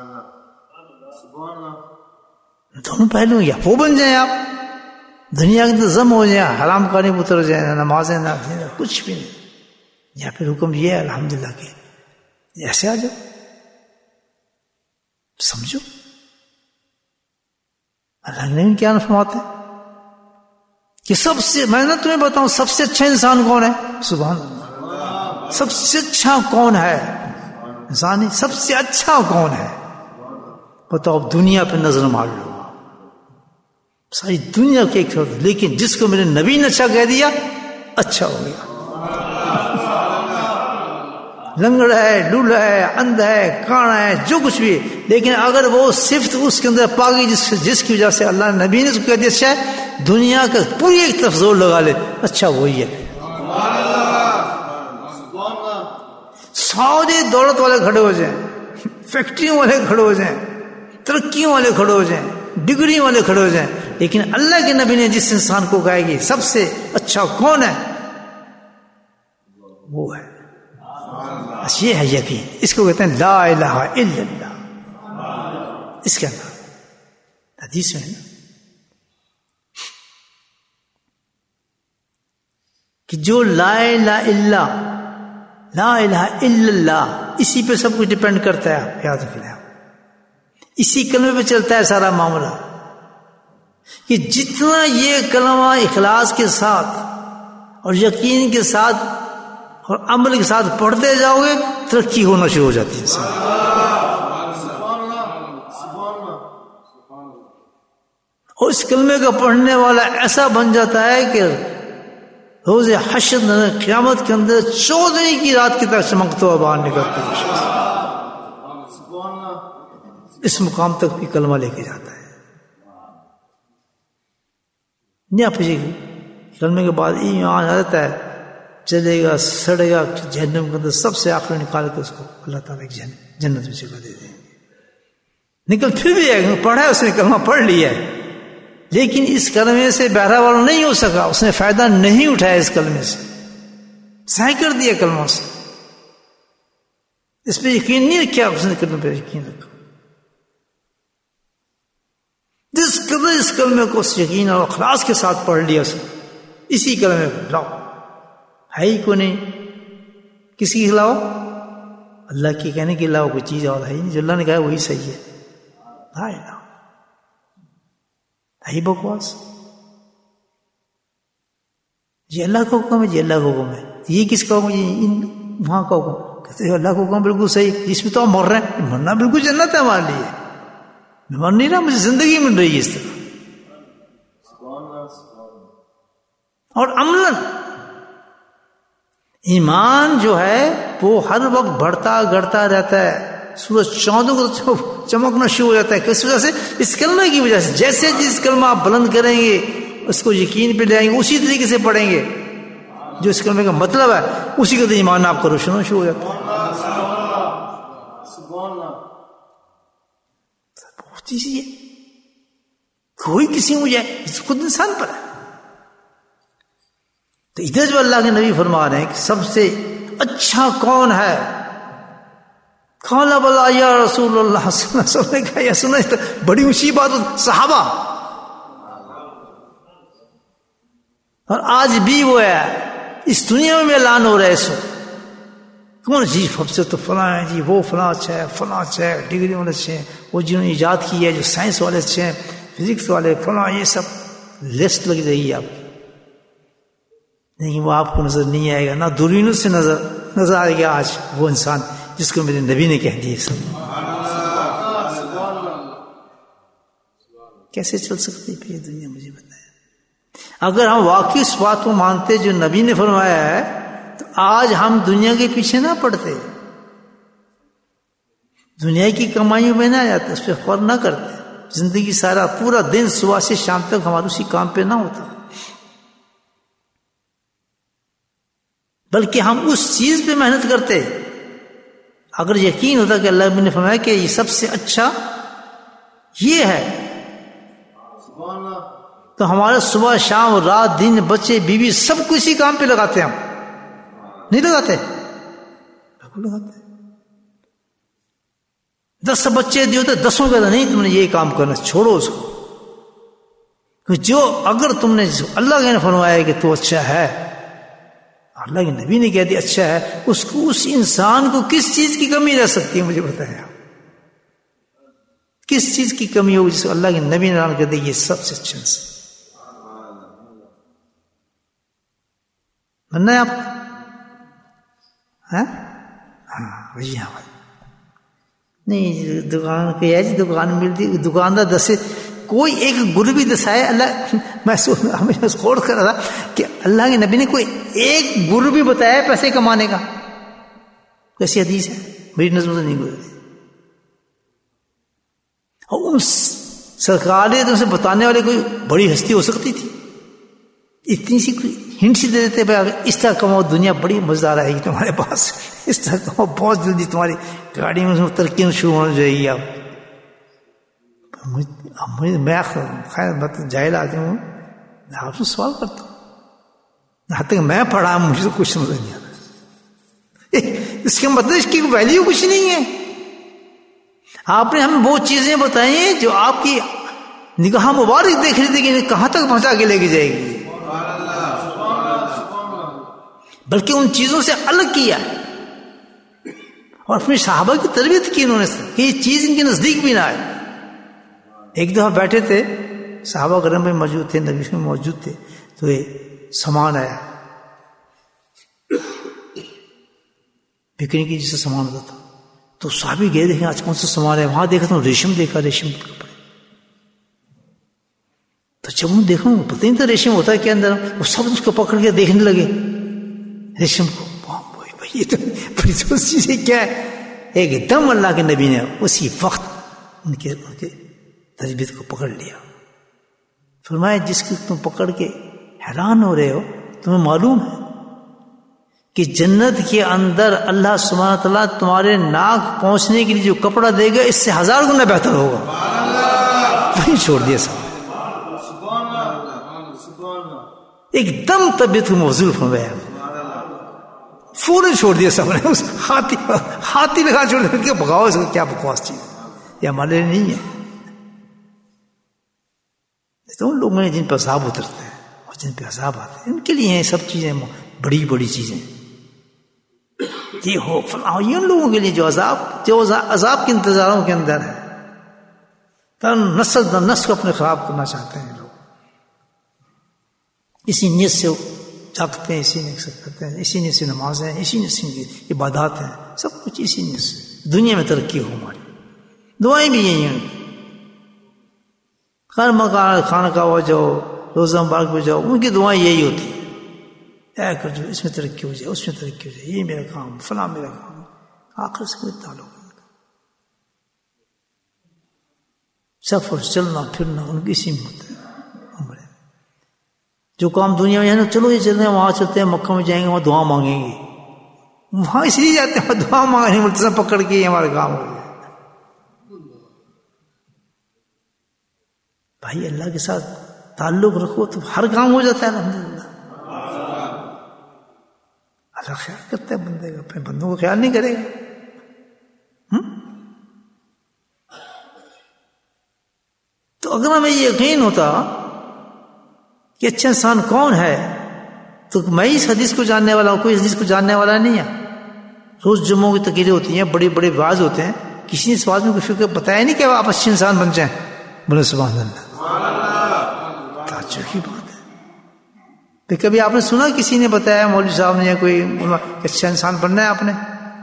دونوں پہلو، یا وہ بن جائیں آپ دنیا کے اندر ضم ہو جائیں، حرام کاری میں اتر جائیں، نمازیں نہ کچھ بھی نہیں، یا پھر حکم یہ ہے الحمدللہ کہ ایسے آ جاؤ. سمجھو اللہ نے کیا فرماتے کہ سب سے، میں نے تمہیں بتاؤں سب سے اچھا انسان کون ہے؟ سبحان اللہ، سب سے اچھا کون ہے انسان؟ سب سے اچھا کون ہے بتاؤ؟ دنیا پہ نظر مار لو، ساری دنیا کے ایک شخص، لیکن جس کو میرے نبی نے اچھا کہہ دیا اچھا ہو گیا. لنگڑا ہے، لولا ہے، اندھا ہے، کانا ہے، جو کچھ بھی، لیکن اگر وہ صفت اس کے اندر پاگی جس جس کی وجہ سے اللہ نبی نے اس کو کہہ دیا اچھا ہے، دنیا کا پوری ایک طرف زور لگا لے اچھا وہی ہے. سارے دولت والے کھڑے ہو جائیں، فیکٹریوں والے کھڑے ہو جائیں، ترقیوں والے کھڑے ہو جائیں، ڈگری والے کھڑے ہو جائیں، لیکن اللہ کے نبی نے جس انسان کو کہا کہ سب سے اچھا کون ہے وہ ہے. بس یہ ہے یقین، اس کو کہتے ہیں لا الہ الا اللہ. اس کا نام حدیث میں ہے نا کہ جو لا الہ الا لا الہ الا اللہ، اسی پہ سب کچھ ڈپینڈ کرتا ہے. آپ یاد رکھیں، اسی کلمے پہ چلتا ہے سارا معاملہ، کہ جتنا یہ کلمہ اخلاص کے ساتھ اور یقین کے ساتھ اور عمل کے ساتھ پڑھتے جاؤ گے ترقی ہونا شروع ہو جاتی ہے. اور اس کلمے کا پڑھنے والا ایسا بن جاتا ہے کہ روز حشر قیامت کے اندر چودھری کی رات کی طرح چمکتا ہوا باہر نکلتا ہے. اس مقام تک بھی کلمہ لے کے جاتا ہے. نہیں پیچھے کلمے کے بعد ایمان آ جاتا ہے، چلے گا، سڑے گا جہنم کے اندر، سب سے آخر نکال کے اس کو اللہ تعالیٰ کی جنت میں جگہ دے دیں گے. نکل پھر بھی ہے، پڑھا ہے اس نے، کلمہ پڑھ لیا ہے، لیکن اس کلمے سے بہرا والا نہیں ہو سکا، اس نے فائدہ نہیں اٹھایا اس کلمے سے، ضائع کر دیا کلموں سے، اس پہ یقین نہیں رکھا، اس نے کلمے پہ یقین رکھا. جس قدر اس کلمے کو یقین اور اخلاص کے ساتھ پڑھ لیا اس نے، اسی کلمے کو لاؤ، ہے ہی کو نہیں، کسی کے علاوہ اللہ کے کہنے کے علاوہ کوئی چیز اور ہے ہی نہیں، جو اللہ نے کہا وہی صحیح ہے. ہے بکواس. یہ اللہ کا حکم ہے، یہ اللہ کا حکم ہے، یہ کس کا حکم ہے؟ ان وہاں کا حکم. کہتے ہیں اللہ کا حکم بالکل صحیح، جس میں تو ہم مر رہے ہیں، مرنا بالکل جنت ہے ہمارے لیے، میں مر نہیں رہا، مجھے زندگی مل رہی ہے اس طرح. اور عملاً ایمان جو ہے وہ ہر وقت بڑھتا گڑتا رہتا ہے. سورج چاندوں کو چمکنا شروع ہو جاتا ہے، کس وجہ سے؟ اس کلمے کی وجہ سے. جیسے جس کلمہ آپ بلند کریں گے اس کو یقین پہ لے آئیں گے، اسی طریقے سے پڑھیں گے جو اس کلمے کا مطلب ہے، اسی کا ایمان آپ کا روشن ہونا شروع ہو جاتا ہے. بہت ایزی ہے، کوئی کسی میں جائے، خود انسان پر ہے. تو ادھر جو اللہ کے نبی فرما رہے ہیں کہ سب سے اچھا کون ہے، کھانا بلا یا رسول اللہ صلی اللہ علیہ وسلم نے کہا، یا سنا تو بڑی اونچی بات. صحابہ، اور آج بھی وہ ہے، اس دنیا میں اعلان ہو رہا ہے اس وقت. کون جی سب سے تو فلاں ہے جی، وہ فلاں اچھا ہے، فلاں اچھا ہے، ڈگری والے اچھے ہیں، وہ جنہوں نے ایجاد کی ہے، جو سائنس والے اچھے ہیں، فزکس والے فلاں، یہ سب لسٹ لگ رہی ہے آپ کی. لیکن وہ آپ کو نظر نہیں آئے گا، نہ دوربینوں سے نظر نظر آئے گا آج وہ انسان جس کو میرے نبی نے کہہ دیا. سب کیسے چل سکتی پھر یہ دنیا؟ مجھے بتائیں. اگر ہم واقعی اس بات کو مانتے جو نبی نے فرمایا ہے تو آج ہم دنیا کے پیچھے نہ پڑتے. دنیا کی کمائیوں میں نہ آ جاتے، اس پہ فخر نہ کرتے. زندگی سارا پورا دن صبح سے شام تک ہمارا اسی کام پہ نہ ہوتا، بلکہ ہم اس چیز پہ محنت کرتے. اگر یقین ہوتا کہ اللہ نے فرمایا کہ یہ سب سے اچھا یہ ہے، تو ہمارا صبح شام رات دن بچے بیوی سب کو اسی کام پہ لگاتے. ہم نہیں لگاتے؟ لگاتے. دس بچے جو ہوتے دسوں کہتے نہیں تم نے یہ کام کرنا، چھوڑو اس کو. جو اگر تم نے اللہ نے فرمایا کہ تو اچھا ہے، اللہ کے نبی نے کہہ دیا اچھا ہے، اس کو اس انسان کو کس چیز کی کمی رہ سکتی ہے؟ مجھے بتایا کس چیز کی کمی ہوگی جس کو اللہ کے نبی نے اعلان کر دیا یہ سب سے اچھا انسان بننا ہے آپ کو. ہاں بھائی ہاں بھائی نہیں دکان کہ ہے جی دکان ملتی دکاندار دسے کوئی ایک گل بھی دسائے. اللہ میں ہمیشہ غور کر رہا تھا کہ اللہ کے نبی نے کوئی ایک گل بھی بتایا پیسے کمانے کا. کیسی حدیث ہے میری نظر سے نہیں گزرتی. اور ان سرکار نے اسے بتانے والے کوئی بڑی ہستی ہو سکتی تھی؟ اتنی سی کوئی ہنٹ سی دے دیتے بھائی اس طرح کماؤ دنیا بڑی مزیدار آئے گی تمہارے پاس، اس طرح کماؤ بہت جلدی تمہاری گاڑی میں ترقی شروع ہو جائے گی. آپ میں خیر میں تو جاہل آدمی ہوں، میں آپ سے سوال کرتا ہوں، جہاں تک میں پڑھا مجھے تو کچھ سمجھ نہیں آتا. اس کا مطلب اس کی ویلیو کچھ نہیں ہے. آپ نے ہمیں وہ چیزیں بتائی ہیں جو آپ کی نگاہ مبارک دیکھ رہی تھی کہ کہاں تک پہنچا کے لے کے جائے گی، بلکہ ان چیزوں سے الگ کیا اور اپنے صحابہ کی تربیت کی انہوں نے کہ یہ چیز ان کے نزدیک بھی نہ آئے. ایک دفعہ بیٹھے تھے صحابہ کرام میں موجود تھے، نبی میں موجود تھے، تو یہ سامان آیا بکنے کی جیسے سامان ہوتا تھا. تو صحابی گئے دیکھیں آج کون سا سامان ہے، وہاں دیکھا تو ریشم دیکھا، ریشم کے کپڑے. تو جب انہوں دیکھا پتہ نہیں تھا ریشم ہوتا ہے کیا اندر، وہ سب اس کو پکڑ کے دیکھنے لگے ریشم کو. یہ تو بڑی چیزیں کیا ہے. ایک دم اللہ کے نبی نے اسی وقت ان کے ان کے تربیت کو پکڑ لیا. فرمایا جس کی تم پکڑ کے حیران ہو رہے ہو، تمہیں معلوم ہے کہ جنت کے اندر اللہ سبحانہ تعالیٰ تمہارے ناک پہنچنے کے لیے جو کپڑا دے گا اس سے ہزار گنا بہتر ہوگا. وہی چھوڑ دیا سب، ایک دم طبیعت کو موضوع ہو گیا، فوراً چھوڑ دیا سب نے. اس ہاتھی ہاتھی لگا چھوڑ دیا، بگاؤ اس کو، کیا بکواس چیز یہ ہمارے لیے نہیں ہے. تو ان لوگوں نے جن پہ عذاب اترتے ہیں اور جن پہ عذاب آتے ہیں ان کے لیے یہ سب چیزیں بڑی بڑی چیزیں. یہ ہو فلاں یہ ان لوگوں کے لیے جو عذاب جو عذاب کے انتظاروں کے اندر ہے، تو نسل در نسل کو اپنے خراب کرنا چاہتے ہیں لوگ. اسی نیت سے جاگتے ہیں، اسی نیت سے کرتے ہیں، اسی نیت سے نمازیں ہیں، اسی نیت سے عبادات ہیں، سب کچھ اسی نیت سے دنیا میں ترقی ہو. ہماری دعائیں بھی یہی ہیں. ہر مکان کھانا کھاوا جاؤ، روزہ مبارک پہ جاؤ، ان کی دعائیں یہی ہوتی ہیں، اے کر جو اس میں ترقی ہو جائے، اس میں ترقی ہو جائے، یہ میرا کام، فلاں میرا کام. آخر سے کوئی تعلق نہیں. سفر چلنا پھرنا ان کی اسی میں ہوتا ہے. جو کام دنیا میں ہے نا، چلو یہ چلتے ہیں وہاں چلتے ہیں، مکہ میں جائیں گے وہاں دعا مانگیں گے، وہاں اس لیے جاتے ہیں دعا مانگنے، ملتزم پکڑ کے ہمارا کام ہو جائے. بھائی اللہ کے ساتھ تعلق رکھو تو ہر کام ہو جاتا ہے الحمدللہ. اللہ خیال کرتا ہے بندے کا، اپنے بندوں کو خیال نہیں کرے گا. تو اگر ہمیں یہ یقین ہوتا کہ اچھا انسان کون ہے، تو میں اس حدیث کو جاننے والا ہوں، کوئی حدیث کو جاننے والا نہیں ہے. روز جمعوں کی تقریریں ہوتی ہیں، بڑے بڑے واعظ ہوتے ہیں، کسی نے اس واعظ میں کوئی فکر بتایا نہیں کہ آپ اچھے انسان بن جائیں. بولے سبحان اللہ، تعجب کی بات ہے. کبھی آپ نے سنا کسی نے بتایا مولوی صاحب نے یا کوئی اچھا انسان بننا ہے آپ نے؟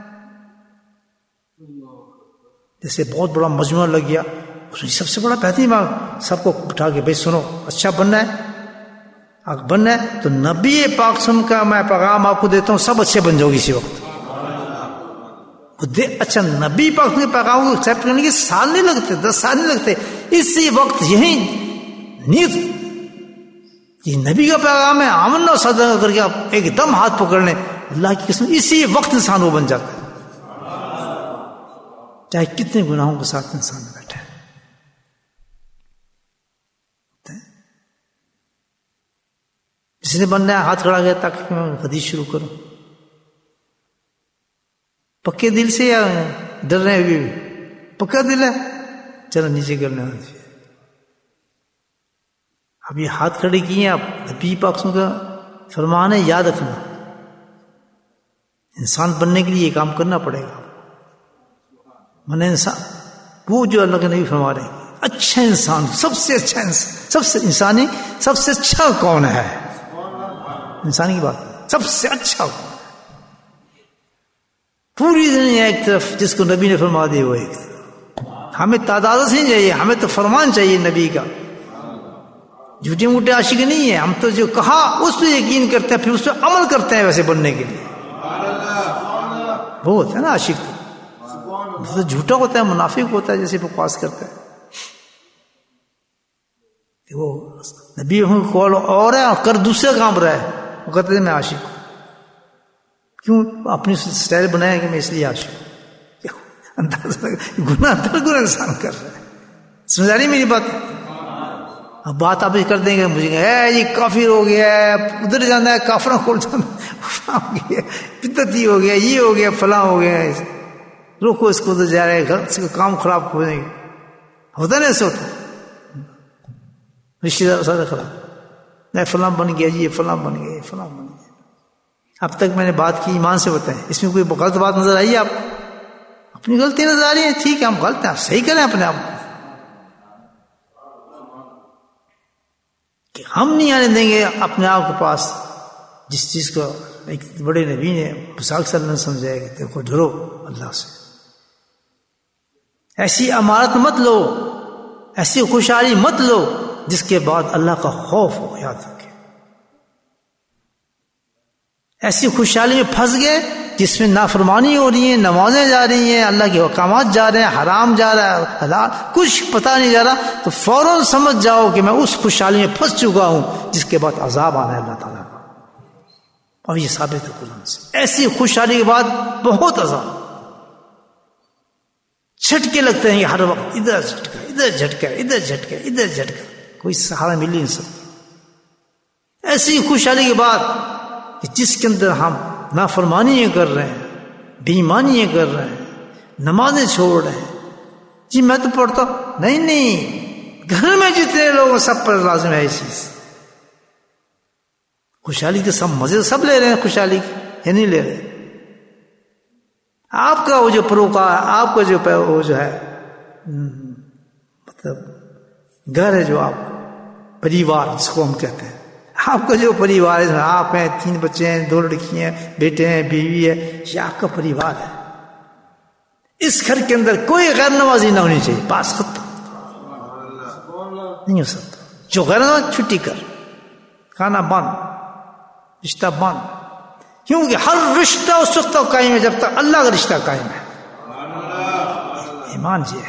جیسے بہت بڑا مجموعہ لگ گیا، اس میں سب سے بڑا بہترین بات سب کو بٹھا کے بھائی سنو، اچھا بننا ہے، اگر بننا ہے تو نبی پاک سم کا میں پیغام آپ کو دیتا ہوں، سب اچھے بن جاؤ گے اسی وقت. اچھا نبی پاک کے پیغام کو ایکسیپٹ کرنے کے سال نہیں لگتے، دس سال نہیں لگتے، اسی وقت یہی نیت یہ نبی کا پیغام ہے، آمنا و صدقہ کر کے آپ ایک دم ہاتھ پکڑنے، اللہ کی قسم اسی وقت انسان وہ بن جاتا ہے، چاہے کتنے گناہوں کے ساتھ انسان بیٹھے۔ اس نے بننا ہے ہاتھ کھڑا گیا تاکہ میں حدیث شروع کروں، پکے دل سے یا ڈر رہے ابھی بھی؟ پکا دل ہے، چلو نیچے کرنے والی۔ اب یہ ہاتھ کھڑے کیے ہیں، آپ نبی پاک کا فرمان ہے، یاد رکھنا انسان بننے کے لیے یہ کام کرنا پڑے گا۔ من انسان وہ جو اللہ کے نبی فرما رہے ہیں، اچھا انسان، سب سے اچھا انسان، سب سے انسانی سب سے اچھا کون ہے؟ انسان کی بات، سب سے اچھا کون ہے؟ پوری دنیا ایک طرف جس کو نبی نے فرما دی وہ ایک طرف۔ ہمیں تعداد سے نہیں چاہیے، ہمیں تو فرمان چاہیے نبی کا، جھوٹے موٹے عاشق نہیں ہیں ہم، تو جو کہا اس پہ یقین کرتے ہیں، پھر اس پہ عمل کرتے ہیں ویسے بننے کے لیے۔ وہ ہوتا ہے نا عاشق، تو جھوٹا ہوتا ہے، منافق ہوتا ہے، جیسے بکواس کرتا ہے کہ وہ نبی قول اور ہے اور کر دوسرا کام رہا ہے، وہ کہتے ہیں میں عاشق ہوں۔ کیوں؟ اپنی سٹائل بنایا کہ میں اس لیے عاشق ہوں، اندازہ گناہ در گناہ انسان کر رہا ہے۔ سمجھا رہی میری بات؟ اب بات آپ کر دیں گے مجھے اے یہ کافر ہو گیا ہے، ادھر جانا ہے کافروں کو جانا، بدعتی ہو گیا، یہ ہو گیا، فلاں ہو گیا، روکو اس کو، ادھر جا رہے ہیں، اس کا کام خراب ہو جائے گا۔ ہوتا نہیں ایسے ہوتا، رشتے دار سارے خراب، نہیں فلاں بن گیا جی، یہ فلاں بن گیا، یہ فلاں بن گیا۔ اب تک میں نے بات کی ایمان سے بتائیں، اس میں کوئی غلط بات نظر آئی ہے آپ؟ اپنی غلطی نظر آ رہی ہے، ٹھیک ہے ہم غلط ہیں، آپ صحیح کریں اپنے آپ کو، کہ ہم نہیں آنے دیں گے اپنے آپ کے پاس جس چیز کو ایک بڑے نبی نے بساق صلی اللہ علیہ وسلم سمجھایا کہ دیکھو ڈرو اللہ سے، ایسی امارت مت لو، ایسی خوشحالی مت لو جس کے بعد اللہ کا خوف ہو، یاد رکھے۔ ایسی خوشحالی میں پھنس گئے جس میں نافرمانی ہو رہی ہے، نمازیں جا رہی ہیں، اللہ کے احکامات جا رہے ہیں، حرام جا رہا ہے، حلال کچھ پتہ نہیں جا رہا، تو فوراً سمجھ جاؤ کہ میں اس خوشحالی میں پھنس چکا ہوں جس کے بعد عذاب آنا ہے اللہ تعالیٰ کا، اور یہ ثابت ہے قرآن سے۔ ایسی خوشحالی کے بعد بہت عذاب، جھٹکے لگتے ہیں ہر وقت، ادھر جھٹکا ادھر جھٹکا ادھر جھٹکا ادھر جھٹکا، کوئی سہارا مل ہی نہیں سکتا۔ ایسی خوشحالی کے بعد کہ جس کے اندر ہم نافرمانیاں کر رہے ہیں، بے ایمانیاں کر رہے ہیں، نمازیں چھوڑ رہے ہیں، جی میں تو پڑھتا ہوں، نہیں نہیں، گھر میں جتنے لوگ سب پر لازم ہے اس چیز، خوشحالی کے سب مزے سب لے رہے ہیں، خوشحالی کی یا نہیں لے رہے؟ آپ کا وہ جو پروکار، آپ کا جو وہ جو ہے مطلب گھر ہے، جو آپ پریوار جس کو ہم کہتے ہیں، آپ کا جو پریوار ہے، آپ ہیں، تین بچے ہیں، دو لڑکی ہیں، بیٹے ہیں، بیوی ہے، یہ آپ کا پریوار ہے۔ اس گھر کے اندر کوئی غیر نمازی نہ ہونی چاہیے، بس ختم، نہیں ہو سکتا۔ جو غیر نماز چھٹی کر، کھانا بند، رشتہ بند، کیونکہ ہر رشتہ اس وقت تک قائم ہے جب تک اللہ کا رشتہ قائم ہے۔ ایمان جی ہے،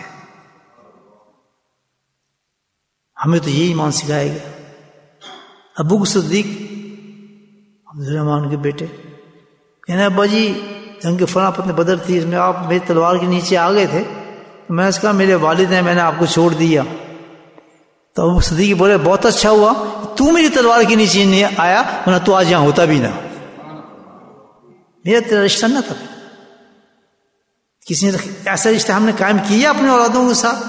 ہمیں تو یہی ایمان سکھایا گیا۔ ابو صدیق عبد الرحمان کے بیٹے کہنا ابا جی جنگ فلاں پتن بدر تھی، اس میں آپ میری تلوار کے نیچے آ گئے تھے، تو میں نے کہا میرے والد ہیں، میں نے آپ کو چھوڑ دیا۔ تو ابو صدیق بولے بہت اچھا ہوا تو میری تلوار کے نیچے نہیں آیا، ورنہ تو آج یہاں ہوتا بھی نہ، میرا تیرا رشتہ نہ تھا۔ کسی نے ایسا رشتہ ہم نے قائم کیا اپنے اولادوں کے ساتھ؟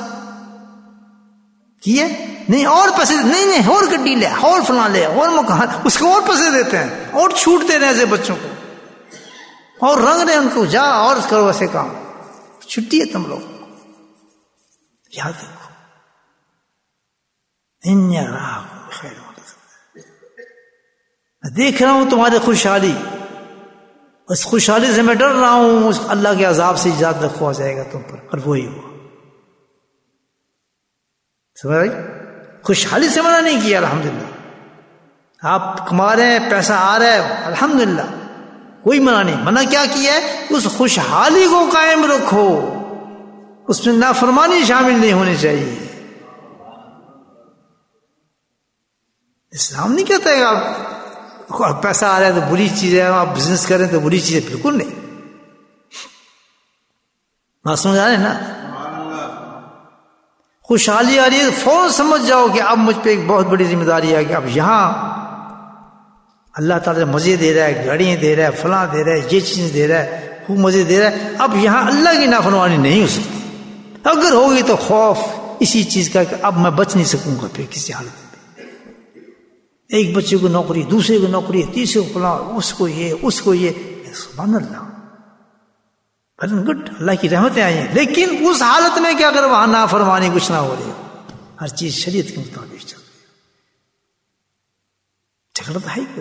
کیے نہیں، اور پیسے نہیں نہیں، اور گڈی لے، اور فلاں لے، اور مکان، اس کو اور پیسے دیتے ہیں، اور چھوٹ دے رہے ہیں ایسے بچوں کو، اور رنگ رہے ہیں ان کو، جا اور کرو ایسے کام، چھٹی ہے تم لوگ، یاد رکھو۔ میں دیکھ رہا ہوں تمہاری خوشحالی، اس خوشحالی سے میں ڈر رہا ہوں، اس اللہ کے عذاب سے ایجاد رکھوا ہو جائے گا تم پر، اور وہی ہوا۔ سمجھ آئی؟ خوشحالی سے منع نہیں کیا، الحمدللہ آپ کما رہے ہیں، پیسہ آ رہا ہے، الحمدللہ، کوئی منع نہیں. منع کیا کیا ہے؟ اس خوشحالی کو قائم رکھو، اس میں نافرمانی شامل نہیں ہونی چاہیے. اسلام نہیں کہتا ہے آپ پیسہ آ رہا ہے تو بری چیز ہے، آپ بزنس کریں تو بری چیز ہے، بالکل نہیں. بات سمجھ آ رہے ہیں نا؟ خوشحالی آ رہی ہے فوراً سمجھ جاؤ کہ اب مجھ پہ ایک بہت بڑی ذمہ داری ہے کہ اب یہاں اللہ تعالیٰ مزے دے رہا ہے، گاڑیاں دے رہا ہے، فلاں دے رہا ہے، یہ چیز دے رہا ہے، وہ مزے دے رہا ہے، اب یہاں اللہ کی نافرمانی نہیں ہو سکتی. اگر ہوگی تو خوف اسی چیز کا کہ اب میں بچ نہیں سکوں گا پھر کسی حالت میں. ایک بچے کو نوکری، دوسرے کو نوکری، تیسرے کو فلاں، اس کو یہ، اس کو یہ. سبحان اللہ، گڈ، اللہ کی رحمتیں آئی ہیں. لیکن اس حالت میں کیا اگر وہاں نافرمانی کچھ نہ ہو رہی ہو، ہر چیز شریعت کے مطابق چل رہی ہے، جھگڑا تو ہے ہی کوئی.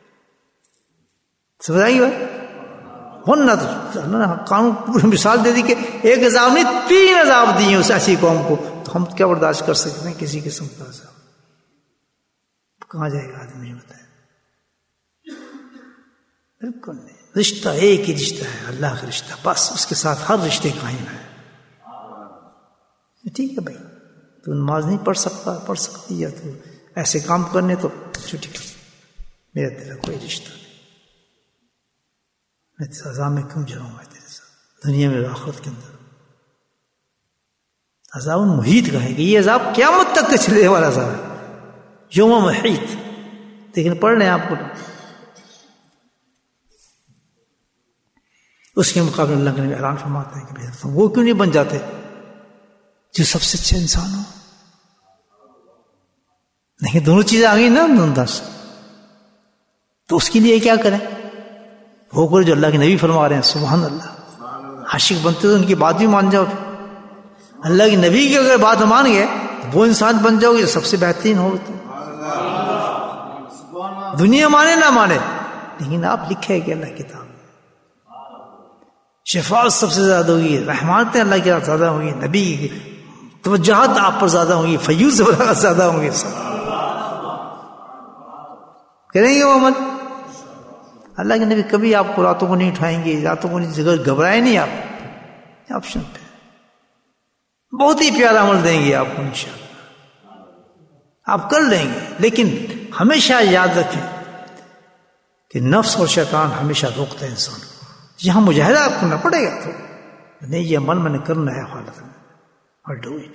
سمجھ آئی بات؟ ورنہ تو قانون پوری مثال دے دی کہ ایک عذاب نہیں تین عذاب دیے اس ایسی قوم کو، تو ہم کیا برداشت کر سکتے ہیں کسی قسم کا عذاب؟ کہاں جائے گا آدمی؟ مجھے بتائے. بالکل نہیں. رشتہ ایک ہی رشتہ ہے، اللہ کا رشتہ، بس اس کے ساتھ ہر رشتے قائم ہے. ٹھیک ہے بھائی، تو نماز نہیں پڑھ سکتا، پڑھ سکتی ہے، تو ایسے کام کرنے تو چھٹی کر، میرا تیرا کوئی رشتہ نہیں. میں سزا میں کیوں جڑوں گا تیرے ساتھ دنیا میں آخرت کے اندر؟ عذاب محیط کا ہے کہ یہ عذاب قیامت تک کے چلے والا عذاب ہے، یوم محیط. لیکن پڑھ لیں آپ کو، اس کے مقابلے اللہ کے نبی اعلان فرماتے ہیں کہ تم وہ کیوں نہیں بن جاتے جو سب سے اچھے انسان ہو؟ نہیں، دونوں چیزیں آ گئی نا انداز، تو اس کے لیے کیا کریں؟ وہ کرو جو اللہ کے نبی فرما رہے ہیں. سبحان اللہ. عاشق بنتے تو ان کی بات بھی مان جاؤ. اللہ کے نبی کی اگر بات مان گئے تو وہ انسان بن جاؤ گے جو سب سے بہترین ہو. تو دنیا مانے نہ مانے، لیکن آپ لکھے کہ اللہ کی کتاب شفاعت سب سے زیادہ ہوگی، رحمتیں اللہ کی زیادہ ہوں گی، نبی کی توجہات آپ پر زیادہ ہوں گی، فیوز زیادہ ہوں گے. سب کریں گے وہ عمل. اللہ کے نبی کبھی آپ کو راتوں کو نہیں اٹھائیں گے، راتوں کو نہیں، جگہ گھبرائے نہیں آپ آپشن پہ. بہت ہی پیارا عمل دیں گے آپ کو انشاءاللہ، آپ کر لیں گے. لیکن ہمیشہ یاد رکھیں کہ نفس اور شیطان ہمیشہ روکتے ہیں انسان کو. یہاں مجاہدہ کرنا پڑے گا، تو نہیں یہ عمل میں نے کرنا ہے حالت میں، اور ڈو اٹ.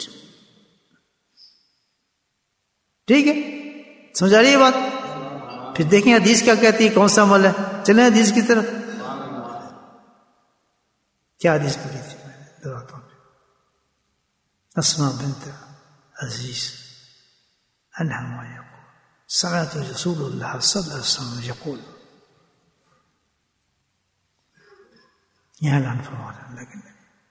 ٹھیک ہے، سمجھ آ رہی ہے بات؟ پھر دیکھیں حدیث کیا کہتی ہے، کون سا عمل ہے. چلیں حدیث کی طرف. کیا حدیث پڑھی تھی میں نے دراطوں پہ؟ اسماء بنت عزیز عنہا ما یقول سمعت رسول اللہ صلی اللہ علیہ وسلم یقول. یہ اعلان فرما رہے ہیں لیکن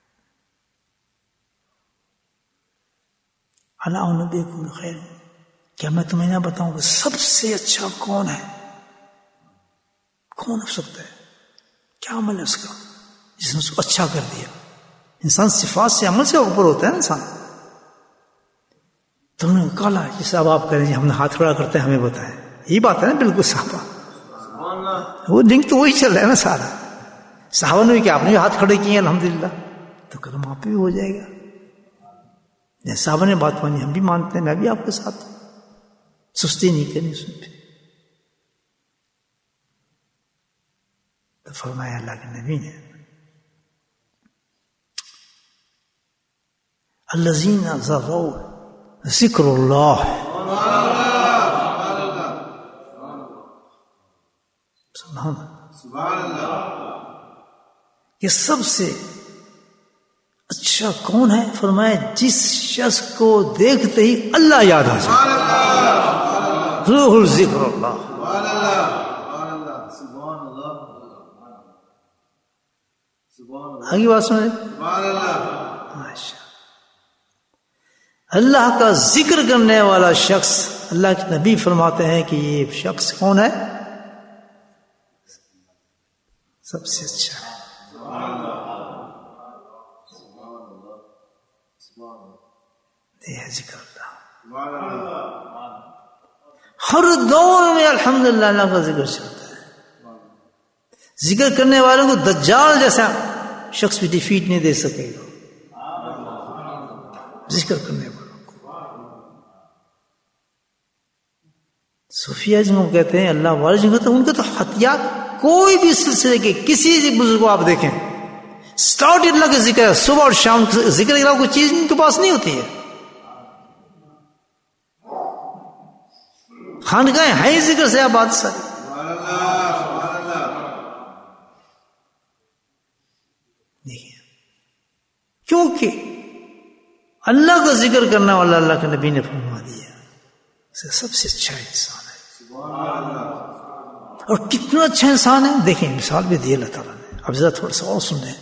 الا انبئکم بخیر، کیا میں تمہیں نہ بتاؤں کہ سب سے اچھا کون ہے؟ کون ہو سکتا ہے؟ کیا عمل ہے اس کا جس نے اس کو اچھا کر دیا؟ انسان صفات سے، عمل سے اوپر ہوتا ہے انسان. تم نے کہا جیسے اب آپ کریں، ہم نے ہاتھ کھڑا کرتے ہیں، ہمیں بتائیں. یہی بات ہے نا، بالکل صحابہ، وہ لنک تو وہی چل رہا ہے نا سارا. صحابہ نے کہ آپ نے ہاتھ کھڑے کیے الحمدللہ، تو کرم آپ پہ بھی ہو جائے گا. جیسے صحابہ نے بات مانی، ہم بھی مانتے ہیں، میں بھی آپ کے ساتھ ہوں. سستی نہیں کرنی اس میں. تو فرمایا اللہ کے نبی نے، الذین ذروا ذکر اللہ، سبحان اللہ، یہ سب سے اچھا کون ہے؟ فرمایا جس شخص کو دیکھتے ہی اللہ یاد آ جائے. روح الذکر اللہ. آگے بات سمجھے؟ ماشاء اللہ کا ذکر کرنے والا شخص، اللہ کے نبی فرماتے ہیں کہ یہ شخص کون ہے؟ سب سے اچھا ہے. یہ ہے ذکر اللہ. ہر دور میں الحمدللہ اللہ کا ذکر چلتا ہے. ذکر کرنے والوں کو دجال جیسا شخص بھی ڈیفیٹ نہیں دے سکے گا، ذکر کرنے والوں کو۔ صوفیہ جن کو کہتے ہیں اللہ والے جن کو کہتے ہیں، ان کے تو ہتھیار کوئی بھی سلسلے کے کسی بھی بزرگ کو آپ دیکھیں اسٹارٹ اللہ کا ذکر ہے، صبح اور شام ذکر کے علاوہ کوئی چیز ان کے پاس نہیں ہوتی ہے۔ خانقاہیں ہیں ذکر سے آباد ساری۔ دیکھیے کیونکہ اللہ کا ذکر کرنے والا اللہ کے نبی نے فرما دیا اسے سب سے اچھا انسان ہے۔ اور کتنا اچھا انسان ہے دیکھیں، مثال بھی دی اللہ تعالیٰ نے۔ اب ذرا تھوڑا سا اور سن لیں،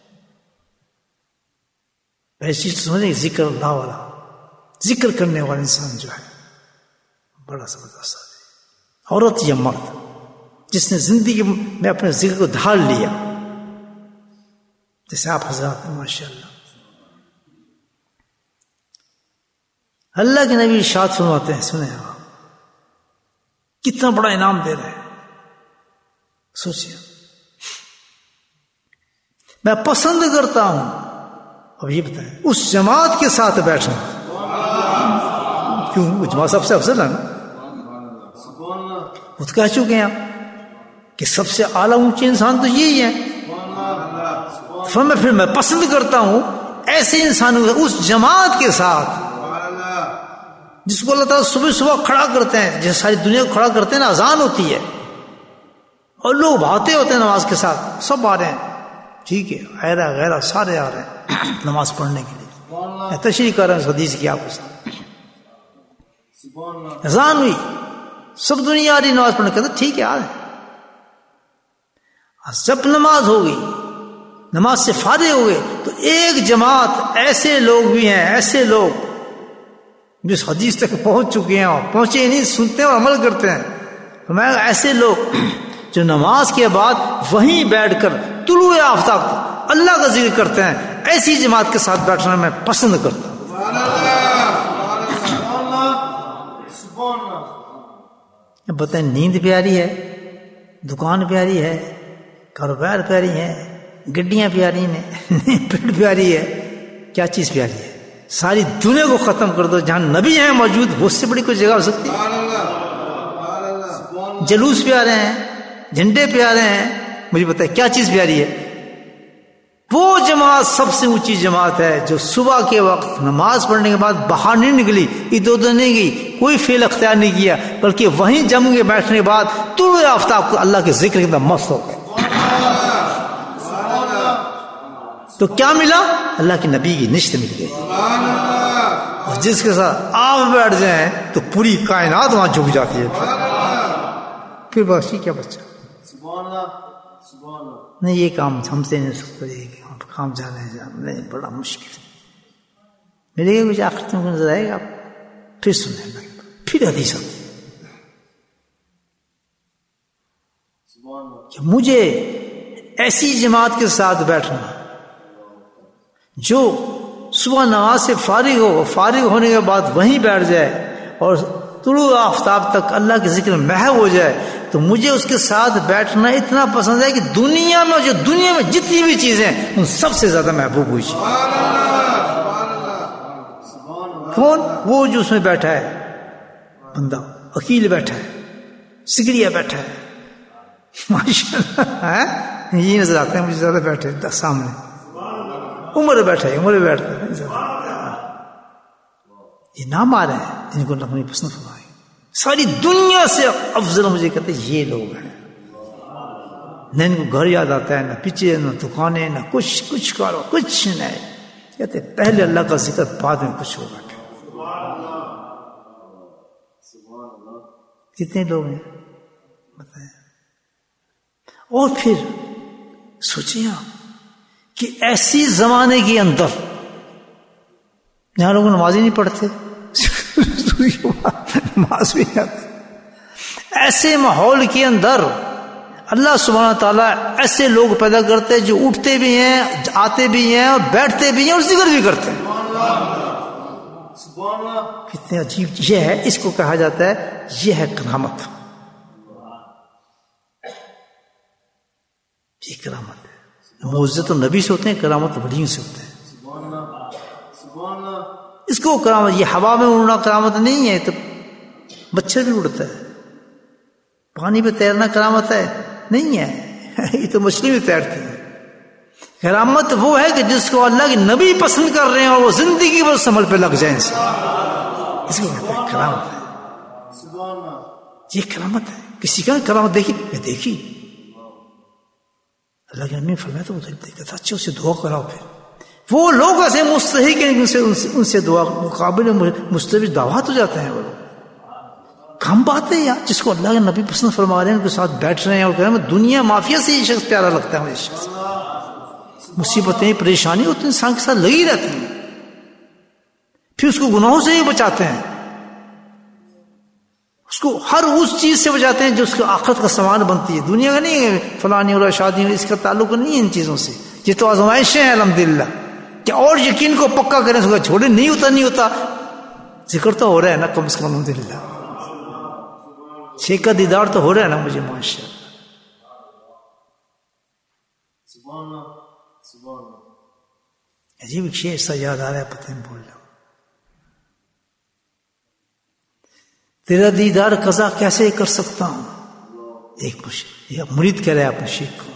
پہلی چیز سمجھیں، ذکر اللہ والا، ذکر کرنے والا انسان جو ہے بڑا زبردست ہے، عورت یا مرد جس نے زندگی میں اپنے ذکر کو ڈھال لیا، جیسے آپ حضرات ہیں ماشاء اللہ۔ اللہ کے نبی ارشاد فرماتے ہیں، سنیں آپ کتنا بڑا انعام دے رہے ہیں، سوچیے۔ میں پسند کرتا ہوں، اب یہ بتائیں، اس جماعت کے ساتھ بیٹھنا، کیوں؟ وہ جماعت سب سے افضل ہے نا، وہ تو کہہ چکے ہیں کہ سب سے اعلیٰ اونچے انسان تو یہی ہے۔ فرمایا پھر میں پسند کرتا ہوں ایسے انسانوں کو اس جماعت کے ساتھ جس کو اللہ تعالیٰ صبح صبح کھڑا کرتے ہیں، جس ساری دنیا کو کھڑا کرتے ہیں نا، اذان ہوتی ہے اور لوگ بھاگتے ہوتے ہیں نماز کے ساتھ، سب آ رہے ہیں، ٹھیک ہے، غیرہ غیرہ سارے آ رہے ہیں نماز پڑھنے کے لیے، میں تشریح کر رہا ہوں اس حدیث کی آپ کے ساتھ۔ اذان ہوئی، سب دنیا آ رہی نماز پڑھنے کے، ٹھیک ہے آ رہے ہیں۔ جب نماز ہو گئی، نماز سے فارغ ہو گئے، تو ایک جماعت ایسے لوگ بھی ہیں، ایسے لوگ جو اس حدیث تک پہنچ چکے ہیں اور پہنچے نہیں، سنتے ہیں اور عمل کرتے ہیں۔ تو میں ایسے لوگ جو نماز کے بعد وہیں بیٹھ کر طلوع آفتاب اللہ کا ذکر کرتے ہیں، ایسی جماعت کے ساتھ بیٹھنا میں پسند کرتا ہوں۔ بتائیں، نیند پیاری ہے، دکان پیاری ہے، کاروبار پیاری ہے، گڈیاں پیاری ہیں، پیٹ پیاری ہے، کیا چیز پیاری ہے؟ ساری دنیا کو ختم کر دو، جہاں نبی ہیں موجود، وہ اس سے بڑی کوئی جگہ ہو سکتی ہے؟ جلوس پیارے ہیں، جھنڈے پیارے ہیں، مجھے بتائیں کیا چیز پیاری ہے؟ وہ جماعت سب سے اونچی جماعت ہے جو صبح کے وقت نماز پڑھنے کے بعد باہر نہیں نکلی، ادھر ادھر نہیں گئی، کوئی فعل اختیار نہیں کیا، بلکہ وہیں جم کے بیٹھنے کے بعد طلوع آفتاب کو اللہ کے ذکر کے اندر مست ہو گئے۔ تو کیا ملا؟ اللہ کے نبی کی نشت مل گئی، اور جس کے ساتھ آپ بیٹھ جائیں تو پوری کائنات وہاں جھک جاتی ہے، پھر باقی کیا بچہ؟ نہیں، یہ کام ہم سے نہیں سکتے، یہ کام جانے جانے نہیں، بڑا مشکل ہے۔ میرے لیے کچھ آخر تم کو نظر آئے گا، آپ پھر سنیں، پھر حدیث آتی کہ مجھے ایسی جماعت کے ساتھ بیٹھنا جو صبح نماز سے فارغ ہو، فارغ ہونے کے بعد وہیں بیٹھ جائے اور طلوع آفتاب تک اللہ کے ذکر میں محو ہو جائے، تو مجھے اس کے ساتھ بیٹھنا اتنا پسند ہے کہ دنیا میں جو دنیا میں جتنی بھی چیزیں ان سب سے زیادہ محبوب ہوئی چیز کون؟ وہ جو اس میں بیٹھا ہے بندہ، اکیل بیٹھا ہے، سگڑیا بیٹھا ہے، ماشاء اللہ یہ نظر آتے ہیں مجھے زیادہ بیٹھے سامنے، عمر بیٹھا ہے، عمر بیٹھتا ہے، یہ نام آ رہے ہیں جن کو اللہ نے پسند فرمائے، ساری دنیا سے افضل مجھے کہتے ہیں یہ لوگ ہیں۔ نہ ان کو گھر یاد آتا ہے، نہ پیچھے، نہ دکانیں، نہ کچھ کچھ کرو، کچھ نہیں، کہتے پہلے اللہ کا ذکر بعد میں کچھ ہوگا۔ کتنے لوگ ہیں بتائیں؟ اور پھر سوچیں آپ کہ ایسی زمانے کے اندر جہاں لوگ نماز ہی نہیں پڑھتے، نماز بھی نہیں آتی، ایسے ماحول کے اندر اللہ سبحانہ تعالیٰ ایسے لوگ پیدا کرتے ہیں جو اٹھتے بھی ہیں، آتے بھی ہیں اور بیٹھتے بھی ہیں اور ذکر بھی کرتے ہیں۔ کتنے عجیب یہ ہے، اس کو کہا جاتا ہے یہ ہے کرامت۔ یہ کرامت ہے. معجزے تو نبی سے ہوتے ہیں, کرامت ولیوں سے ہوتے ہیں. اس کو کرامت, یہ ہوا میں اڑنا کرامت نہیں ہے, تو مچھر بھی اڑتا ہے. پانی پہ تیرنا کرامت ہے نہیں ہے, یہ تو مچھلی بھی تیرتی ہے. کرامت وہ ہے کہ جس کو اللہ کے نبی پسند کر رہے ہیں اور وہ زندگی بھر سنبھل پہ لگ جائیں سے, اس کو کہتے ہیں کرامت ہے. یہ کرامت ہے. کسی کا کرامت دیکھی, میں دیکھی اللہ کے نبی فرمایا تو وہ دیکھتا تھا, اچھا اسے دعا کراؤ. پھر وہ لوگ ایسے مستحق ہیں ان سے ان سے دعا مقابل مستحق دعوات ہو جاتے ہیں. وہ لوگ کم بات ہے یار, جس کو اللہ کے نبی پسند فرما رہے ہیں ان کے ساتھ بیٹھ رہے ہیں اور کہہ رہے ہیں دنیا مافیا سے یہ شخص پیارا لگتا ہے. مجھے شخص مصیبتیں پریشانی ہوتی ہیں انسان کے ساتھ لگی رہتی ہیں, پھر اس کو گناہوں سے ہی بچاتے ہیں, اس کو ہر اس چیز سے بچاتے ہیں جو اس کو آخرت کا سامان بنتی ہے. دنیا کا نہیں ہے فلانی اور شادی, اس کا تعلق نہیں ہے ان چیزوں سے. یہ تو آزمائشیں ہیں الحمدللہ, کہ اور یقین کو پکا کریں, اس کو چھوڑے نہیں ہوتا نہیں ہوتا. ذکر تو ہو رہا ہے نا کم از کم الحمدللہ, شیخ کا دیدار تو ہو رہا ہے نا مجھے ماشاء اللہ. عجیب ایک شیخ ایسا یاد آ رہا ہے, پتہ نہیں بول رہا ہوں. تیرا دیدار قضا کیسے کر سکتا ہوں, ایک مرید کہہ رہا ہے اپنے شیخ کو.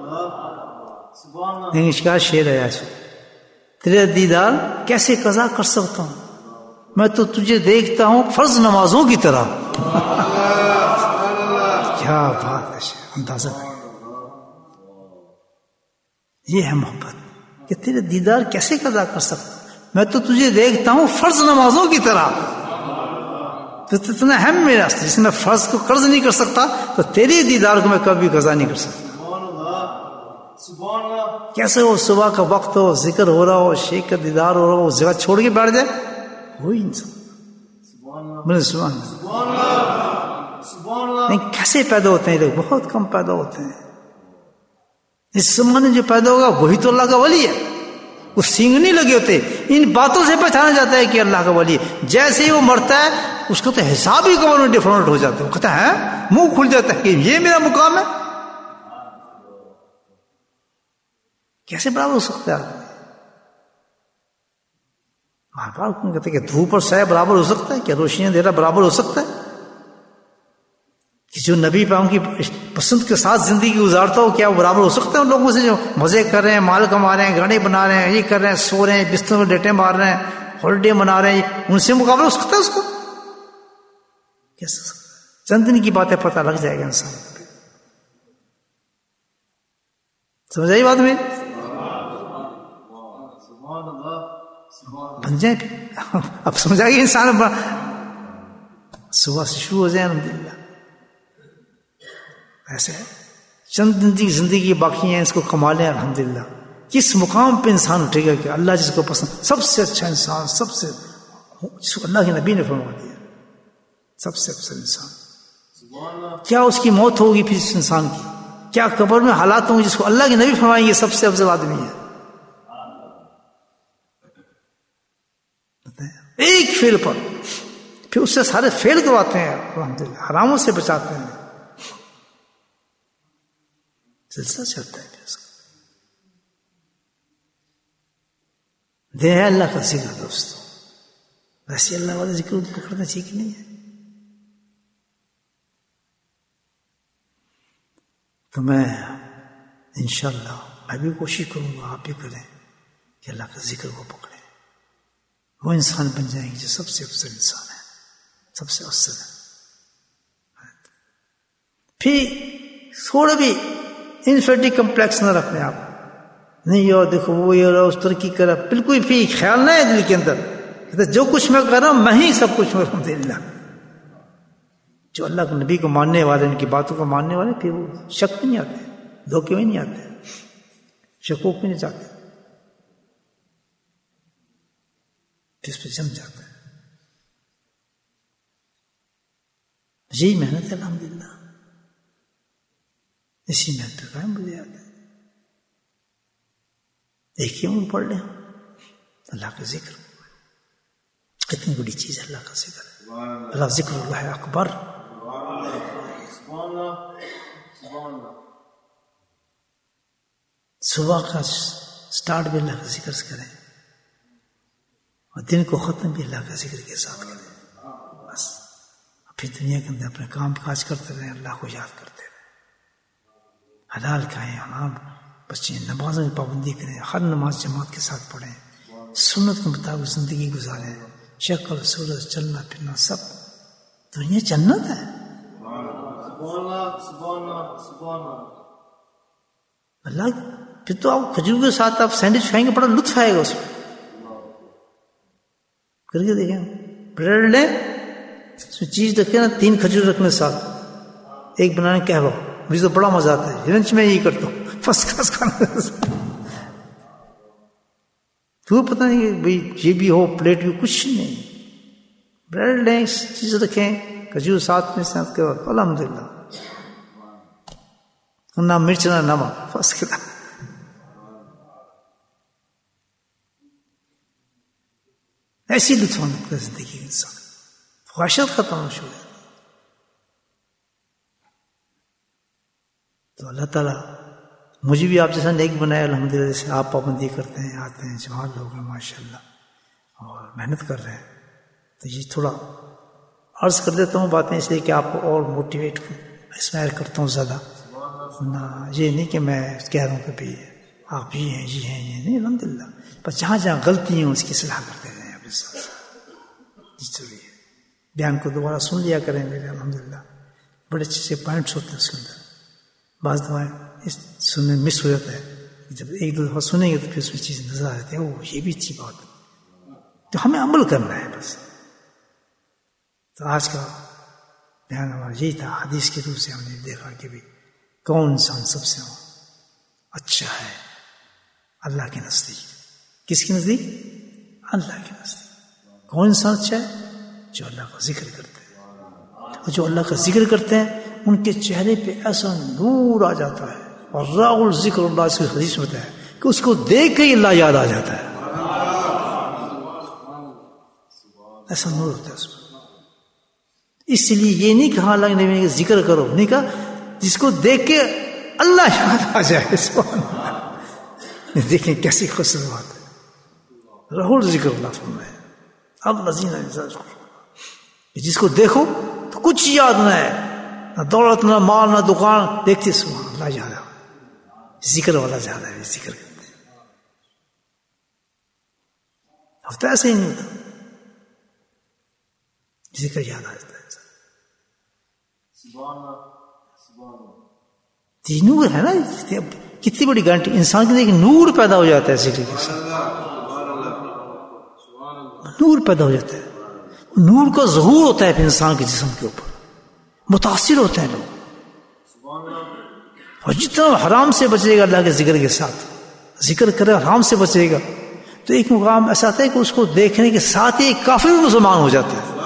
اس کا شعر ہے ایسا, تیرا دیدار کیسے قضا کر سکتا ہوں, میں تو تجھے دیکھتا ہوں فرض نمازوں کی طرح. کیا بات ہے, اندازہ ہے. یہ ہے محبت کہ تیرے دیدار کیسے قضا کر سکتا ہوں, میں تو تجھے دیکھتا ہوں فرض نمازوں کی طرح. تو اتنا اہم میرا, جس میں فرض کو قرض نہیں کر سکتا تو تیرے دیدار کو میں کبھی قضا نہیں کر سکتا. کیسے وہ صبح کا وقت ہو, ذکر ہو رہا ہو, شیخ کا دیدار ہو رہا ہو, وہ جگہ چھوڑ کے بیٹھ جائے, وہی انسان. سبحان اللہ. نہیں کیسے پیدا ہوتے ہیں لوگ, بہت کم پیدا ہوتے ہیں. اس زمانے جو پیدا ہوگا وہی تو اللہ کا ولی ہے. وہ سینگ نہیں لگے ہوتے, ان باتوں سے پہچانا جاتا ہے کہ اللہ کا ولی ہے. جیسے ہی وہ مرتا ہے اس کو تو حساب ہی قبر میں ڈفرینٹ ہو جاتا ہے. وہ کہتا ہے منہ کھل جاتا ہے کہ یہ میرا مقام ہے. کیسے برابر ہو سکتا ہے آدمی؟ بار بار کہتے ہیں کہ دھوپ اور سایہ برابر ہو سکتا ہے, کیا روشنی اندھیرا برابر ہو سکتا ہے؟ کہ جو نبی پاک کی پسند کے ساتھ زندگی گزارتا ہو, کیا وہ برابر ہو سکتا ہے ان لوگوں سے جو مزے کر رہے ہیں, مال کما رہے ہیں, گاڑی بنا رہے ہیں, یہ کر رہے ہیں, سو رہے ہیں, بستر میں ڈیٹے مار رہے ہیں, ہالیڈے منا رہے ہیں, ان سے مقابلہ ہو سکتا ہے اس کو؟ کیسے سکتا ہے؟ چند دن کی باتیں پتہ لگ جائے گا انسان کو. سمجھ آئی بات میری؟ بن جائیں اب سمجھ آئے گی انسان. صبح سے شروع ہو جائے الحمدللہ. ایسے چند دن کی زندگی باقی ہیں, اس کو کما لیں الحمدللہ. کس مقام پہ انسان اٹھے گا کہ اللہ جس کو پسند, سب سے اچھا انسان, سب سے جس کو اللہ کے نبی نے فرما دیا سب سے افضل انسان, کیا اس کی موت ہوگی پھر اس انسان کی, کیا قبر میں حالات ہوں گے جس کو اللہ کے نبی فرمائیں گے سب سے افضل آدمی ہے. ایک فیل پر پھر اس سے سارے فیل کرواتے ہیں الحمدللہ, حراموں سے بچاتے ہیں. سلسلہ چلتا ہے پھر اس کا. دے ہے اللہ کا ذکر دوستو, ویسے اللہ والے ذکر پکڑنا چاہیے کہ نہیں ہے؟ تو میں انشاءاللہ میں بھی کوشش کروں گا, آپ بھی کریں کہ اللہ کا ذکر کو پکڑیں. وہ انسان بن جائیں گے جو سب سے افضل انسان ہے, سب سے افضل ہے. پھر تھوڑا بھی انفیریٹی کمپلیکس نہ رکھنے آپ, نہیں یار دیکھو وہ یہ رہا, اس ترقی کرا, بالکل بھی خیال نہ ہے دل کے اندر جو کچھ میں کر رہا ہوں میں ہی سب کچھ. الحمدللہ جو اللہ کے نبی کو ماننے والے, ان کی باتوں کو ماننے والے, پھر وہ شک میں نہیں آتے, دھوکے میں نہیں آتے, شکوک میں نہیں جاتے, پھر اس پہ جم جاتا ہے. یہی محنت ہے الحمدللہ, اسی محنت پہ قائم مجھے یاد ہے. دیکھیے ہم پڑھ لیں اللہ کا ذکر, کتنی بڑی چیز ہے اللہ کا ذکر. اللہ ذکر اللہ اکبر. صبح کا سٹارٹ بھی اللہ کا ذکر سے کریں اور دن کو ختم بھی اللہ کا ذکر کے ساتھ کریں. بس پھر دنیا کے اندر اپنے کام کاج کرتے رہیں, اللہ کو یاد کرتے رہیں, حلال کھائیں, حرام بچیں, نمازوں میں پابندی کریں, ہر نماز جماعت کے ساتھ پڑھیں, سنت کے مطابق زندگی گزاریں, شکل سورج چلنا پھرنا سب. دنیا جنت ہے. اللہ پھر تو آپ کھجور کے ساتھ آپ سینڈوچ کھائیں گے, بڑا لطف آئے گا اس میں. کر کے دیکھیں, بریڈ لیں, اس میں چیز رکھے نا, تین کھجور رکھنے ساتھ, ایک بنانے کہوا, مجھے تو بڑا مزہ آتا ہے, لنچ میں یہی کرتا ہوں, فرسٹ کلاس کھانا. تو پتہ نہیں کہ بھائی یہ بھی ہو, پلیٹ بھی, کچھ نہیں. بریڈ لیں, چیز رکھیں, کھجور ساتھ میں ساتھ کے بعد الحمد للہ, نہ مرچ نہ نمک, فرسٹ کلاس. ایسی لطف لگتا ہے زندگی انسان, خواہشات ختم ہو شروع. تو اللہ تعالیٰ مجھے بھی آپ جیسا نیک بنایا الحمد للہ. جیسے آپ پابندی کرتے ہیں, آتے ہیں, جوان لوگ ہیں ماشاء اللہ, اور محنت کر رہے ہیں. تو یہ تھوڑا عرض کر دیتا ہوں باتیں, اس لیے کہ آپ کو اور موٹیویٹ انسپائر کرتا ہوں زیادہ. نہ یہ نہیں کہ میں کہہ رہا ہوں کہ بھائی آپ یہ ہیں یہ ہیں یہ نہیں, الحمد للہ. بس جہاں جہاں غلطی ہیں اس کی صلاح کرتے رہیں اپنے ساتھ. ضروری ہے. بیان کو دوبارہ سن لیا کریں میرے, الحمد للہ بڑے اچھے سے پوائنٹس ہوتے ہیں اس کے اندر. بعض دفعہ اس سننے مس ہو جاتا ہے, جب ایک دو دفعہ سنیں گے تو پھر اس میں چیزیں نظر آتی ہیں, وہ یہ بھی تھی بات. تو ہمیں عمل کرنا ہے بس. تو آج کا بیان ہمارا یہی تھا. حدیث کے روح سے ہم نے دیکھا کہ بھی کون انسان سب سے اچھا ہے اللہ کے نزدیک. کس کے نزدیک؟ اللہ کے نزدیک. کون انسان اچھا ہے؟ جو اللہ کا ذکر کرتے ہیں. اور جو اللہ کا ذکر کرتے ہیں ان کے چہرے پہ ایسا نور آ جاتا ہے. اور راغ الذکر اللہ سے حدیث میں ہوتا ہے کہ اس کو دیکھ کے ہی اللہ یاد آ جاتا ہے. ایسا نور ہوتا ہے اس میں. اس لیے یہ نہیں کہا اللہ نے کہ ذکر کرو, نہیں کہا جس کو دیکھ کے اللہ یاد آ جائے. سبحان اللہ. دیکھیں کیسی خوشنما بات ہے. رہو ذکر اللہ فرمائے, اب لذین جس کو دیکھو تو کچھ یاد نہ ہے, نہ دولت نہ مال نہ دکان, دیکھتے سبحان اللہ یاد آ. ذکر والا زیادہ ہے, ذکر کرتے ہیں. اب تو ایسے ہی نہیں ہوتا, ذکر یاد آ جاتا ہے. نور ہے نا, کتنی بڑی گارنٹی. انسان کے لیے نور پیدا ہو جاتا ہے ذکر کے ساتھ, نور پیدا ہو جاتا ہے. نور کا ظہور ہوتا ہے پھر انسان کے جسم کے اوپر, متاثر ہوتے ہیں لوگ. اور جتنا حرام سے بچے گا اللہ کے ذکر کے ساتھ, ذکر کرے حرام سے بچے گا, تو ایک مقام ایسا آتا ہے کہ اس کو دیکھنے کے ساتھ ہی کافر مسلمان ہو جاتا ہے.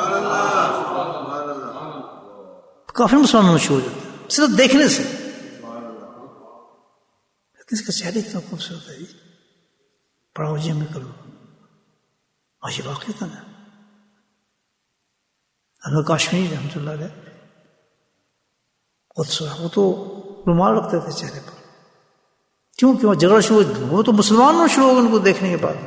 کافر مسلمان ہونا شروع ہو جاتا ہے صرف دیکھنے سے. اس کا چہرہ اتنا خوبصورت ہے, پڑھاؤ جی میں کرو. اور یہ واقعہ تھا نا, انور کاشمیری رحمۃ اللہ علیہ, وہ تو رومال رکھتے تھے چہرے پر. کیوں کیوں جھگڑا شروع, وہ تو مسلمان ہونا شروع ہو گئے ان کو دیکھنے کے بعد.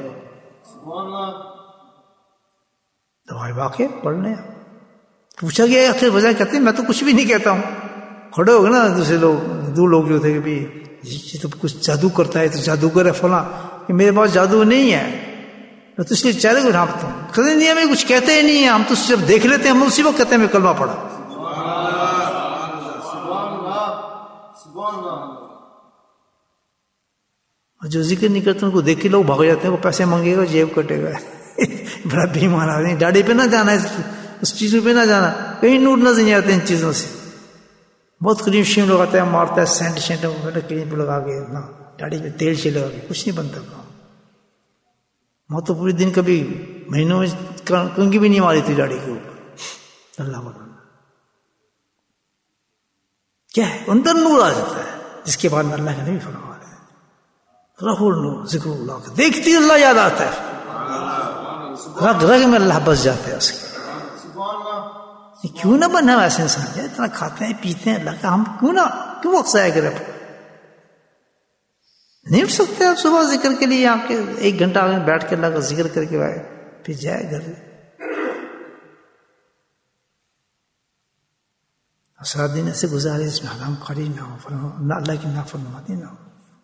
تو واقعہ پڑھ لیں. پوچھا گیا آخر وجہ, کہتے ہیں میں تو کچھ بھی نہیں کہتا ہوں. کھڑے ہو گئے نا دوسرے لوگ, دو لوگ جو تھے کہ بھی یہ تو کچھ جادو کرتا ہے, تو جادوگر ہے فلاں. کہ میرے پاس جادو نہیں ہے, میں تو اس لیے چہرے کو ڈھانپتا ہوں. کہتے نہیں ہمیں کچھ کہتے ہی نہیں ہیں, ہم تو جب دیکھ لیتے ہیں ہم اسی وقت کہتے ہیں میں کلمہ پڑھا. اور جو ذکر نہیں کرتے ان کو دیکھ کے لوگ بھاگ جاتے ہیں. وہ پیسے مانگے گا, جیب کٹے گا. بڑا بےمان آدمی. ڈاڑی پہ نہ جانا, اس چیزوں پہ نہ جانا, کہیں نور نظر نہیں آتے ان چیزوں سے. بہت کریم شیم لگاتا ہے, مارتا ہے, سینٹ شینٹ کہیں پہ لگا کے, نہ داڑھی پہ تیل سے لگا کے, کچھ نہیں بنتا کام. میں تو پورے دن کبھی مہینوں میں کنگھی بھی نہیں ماری تھی داڑھی کے اوپر. اللہ بڑا کیا ہے, اندر نور آ جاتا ہے, جس کے بعد اللہ کا نبی فرما رہے ہیں رہو نور ذکر اللہ کا, دیکھتی اللہ یاد آتا ہے, رگ رگ میں اللہ بس جاتے ہیں اس کے. کیوں نہ بنا ایسے انسان ہے, اتنا کھاتے ہیں پیتے ہیں اللہ کا, ہم کیوں نہ کیوں وقت ضائع کریں. नहीं उठ सकते आप सुबह जिक्र के लिए आपके एक घंटा में बैठ के अल्लाह का जिक्र करके आए फिर जाए घर। सारा दिन ऐसे गुजारे जिसमें हराम खारी ना हो, ना अल्लाह की नाफरमानी ना हो।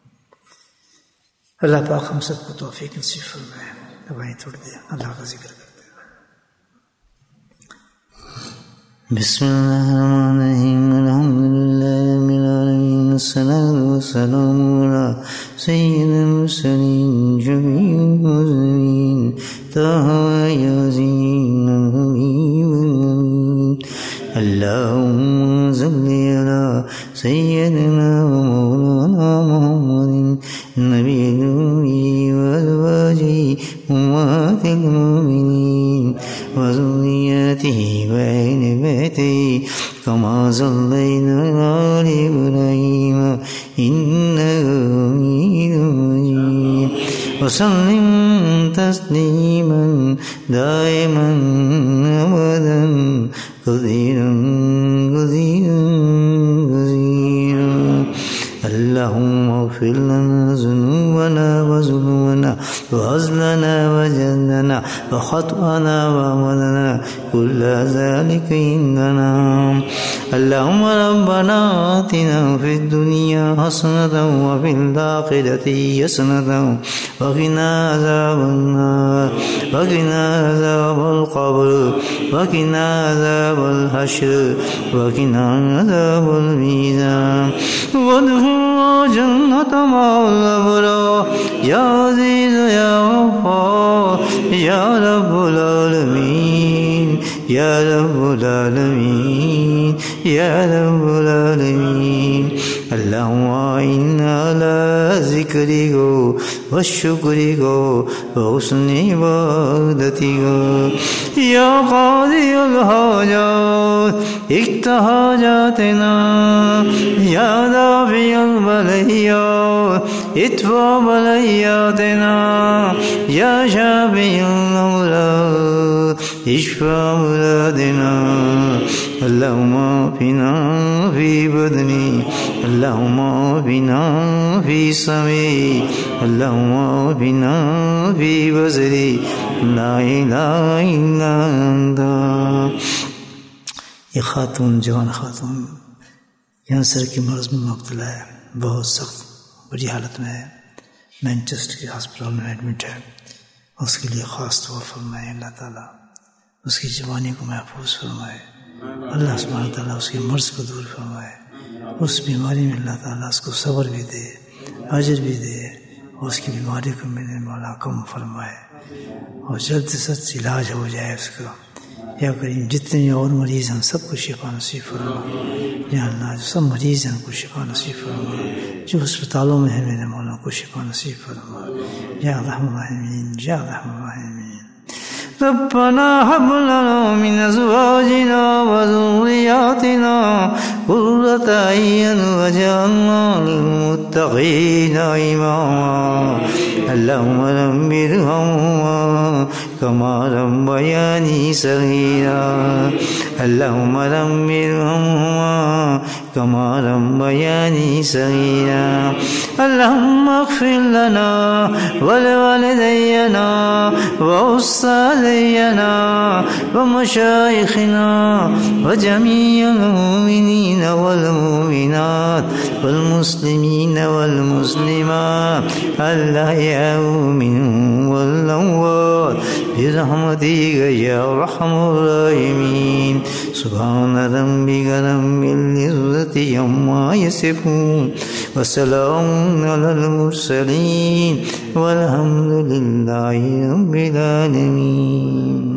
अल्लाह पाक हम सबको तौफीक नसीब फरमाए। वहीं थोड़ी देर अल्लाह का जिक्र करते हैं। बिस्मिल्लाहिर्रहमानिर्रहीम अल्हम्दुलिल्लाहि रब्बिल आलमीन अस्सलातु वस्सलामु अला सय्यिदिल मुरसलीन शफीइल मुज़निबीन ताहा यासीन नबiyil अमीन अल्लाहुम्मा सल्लि अला सय्यिदिना व मौलाना मुहम्मदिन नबिय्यिल उम्मी व अज़वाजिहि उम्महातिल मुमिनीन व ज़ुर्रिय्यतिहि व अहलि बैतिहि कमा सल्लैना अला आलि इब्राहीम इन्नका हमीदुम मजीद व सल्लिम तस्लीमन दाइमन अबदन कसीरन कसीरन कसीरा। अल्लाहुम्मा इग़फिर लना ज़ुनूबना व ज़ुलूमना व हज़लना व जहलना व ख़तअना व अमलना कुल्ला ज़ालिका इंदना। अल्लाहुम्मा रब्बना आतिना फ़िद दुनिया हसनतन व फ़िल आख़िरति हसनतन व क़िना अज़ाबन नार व क़िना अज़ाबल क़ब्र व क़िना अज़ाबल हश्र व क़िना अज़ाबल मीज़ान वदखिलना जन्नत मअल अबरार या अज़ीज़ या गफ़्फ़ार या रब्बुल आलमीन या रब्बुल आलमीन या रब्बुल आलमीन। अल्लाहुम्मा इन्ना अला ज़िक्रिका व शुक्रिका व हुस्नि इबादतिका या क़ादियल हाजात इक़्ता हाजातना या दाफ़िअल बलय्यात इत्फ़ा बलय्यातना या शाफ़िअल अमराद इश्फ़ा मुरादना। अल्लाहुम्मा आफ़िना फ़ी बदनी अल्लाहुम्मा आफ़िना फ़ी समई अल्लाहुम्मा आफ़िना फ़ी बसरी ला इलाहा इल्ला अंता। ये खातून जवान खातून कैंसर की मर्ज में मुब्तला है, बहुत सख्त बुरी हालत में है, मैनचेस्टर के हॉस्पिटल में एडमिट है। उसके लिए ख़ास तौर फरमाए अल्लाह ताला उसकी जवानी को महफूज फरमाए। अल्लाह सुब्हानहू व तआला उसके मर्ज को दूर फरमाए। उस बीमारी में अल्लाह ताला उसको सब्र भी दे, अजर भी दे और उसकी बीमारी को मिलने वाला कम फरमाए और जल्द से जल्द इलाज हो जाए उसका। या करीम जितने और मरीज़ हैं सबको शिफा नसीब फरमा। या अल्लाह जो सब मरीज़ हैं उनको शिफा नसीब फरमा। जो अस्पतालों में है मेरे मौला को शिफा नसीब फरमा। या रहमान रहीम या रहमान रहीम। रब्बना हब लना मिन अज़वाजिना व ज़ुर्रिय्यातिना क़ुर्रता अय्युन वजअलना लिलमुत्तक़ीना इमामा। अल्लाहुम्मा रब्बिरहम्हुमा कमा रब्बयानी सग़ीरा। अल्लाहुम्मा रब्बिरहम्हुमा कमा रब्बयानी सग़ीरा। अल्लाहुम्मा इग़फिर लना व लिवालिदैना व उस्तादिना व मशाइखिना व जमीअल मुमिनीन वल मुमिनात वल मुस्लिमीन वल मुस्लिमात अल-अहयाउ मिनहुम वल अमवात बिरहमतिका या अर्हमर राहिमीन। सुब्हान रब्बिका रब्बिल इज़्ज़ति अम्मा यसिफून व सलामुन अलल मुरसलीन वल्हम्दुलिल्लाहि रब्बिल आलमीन।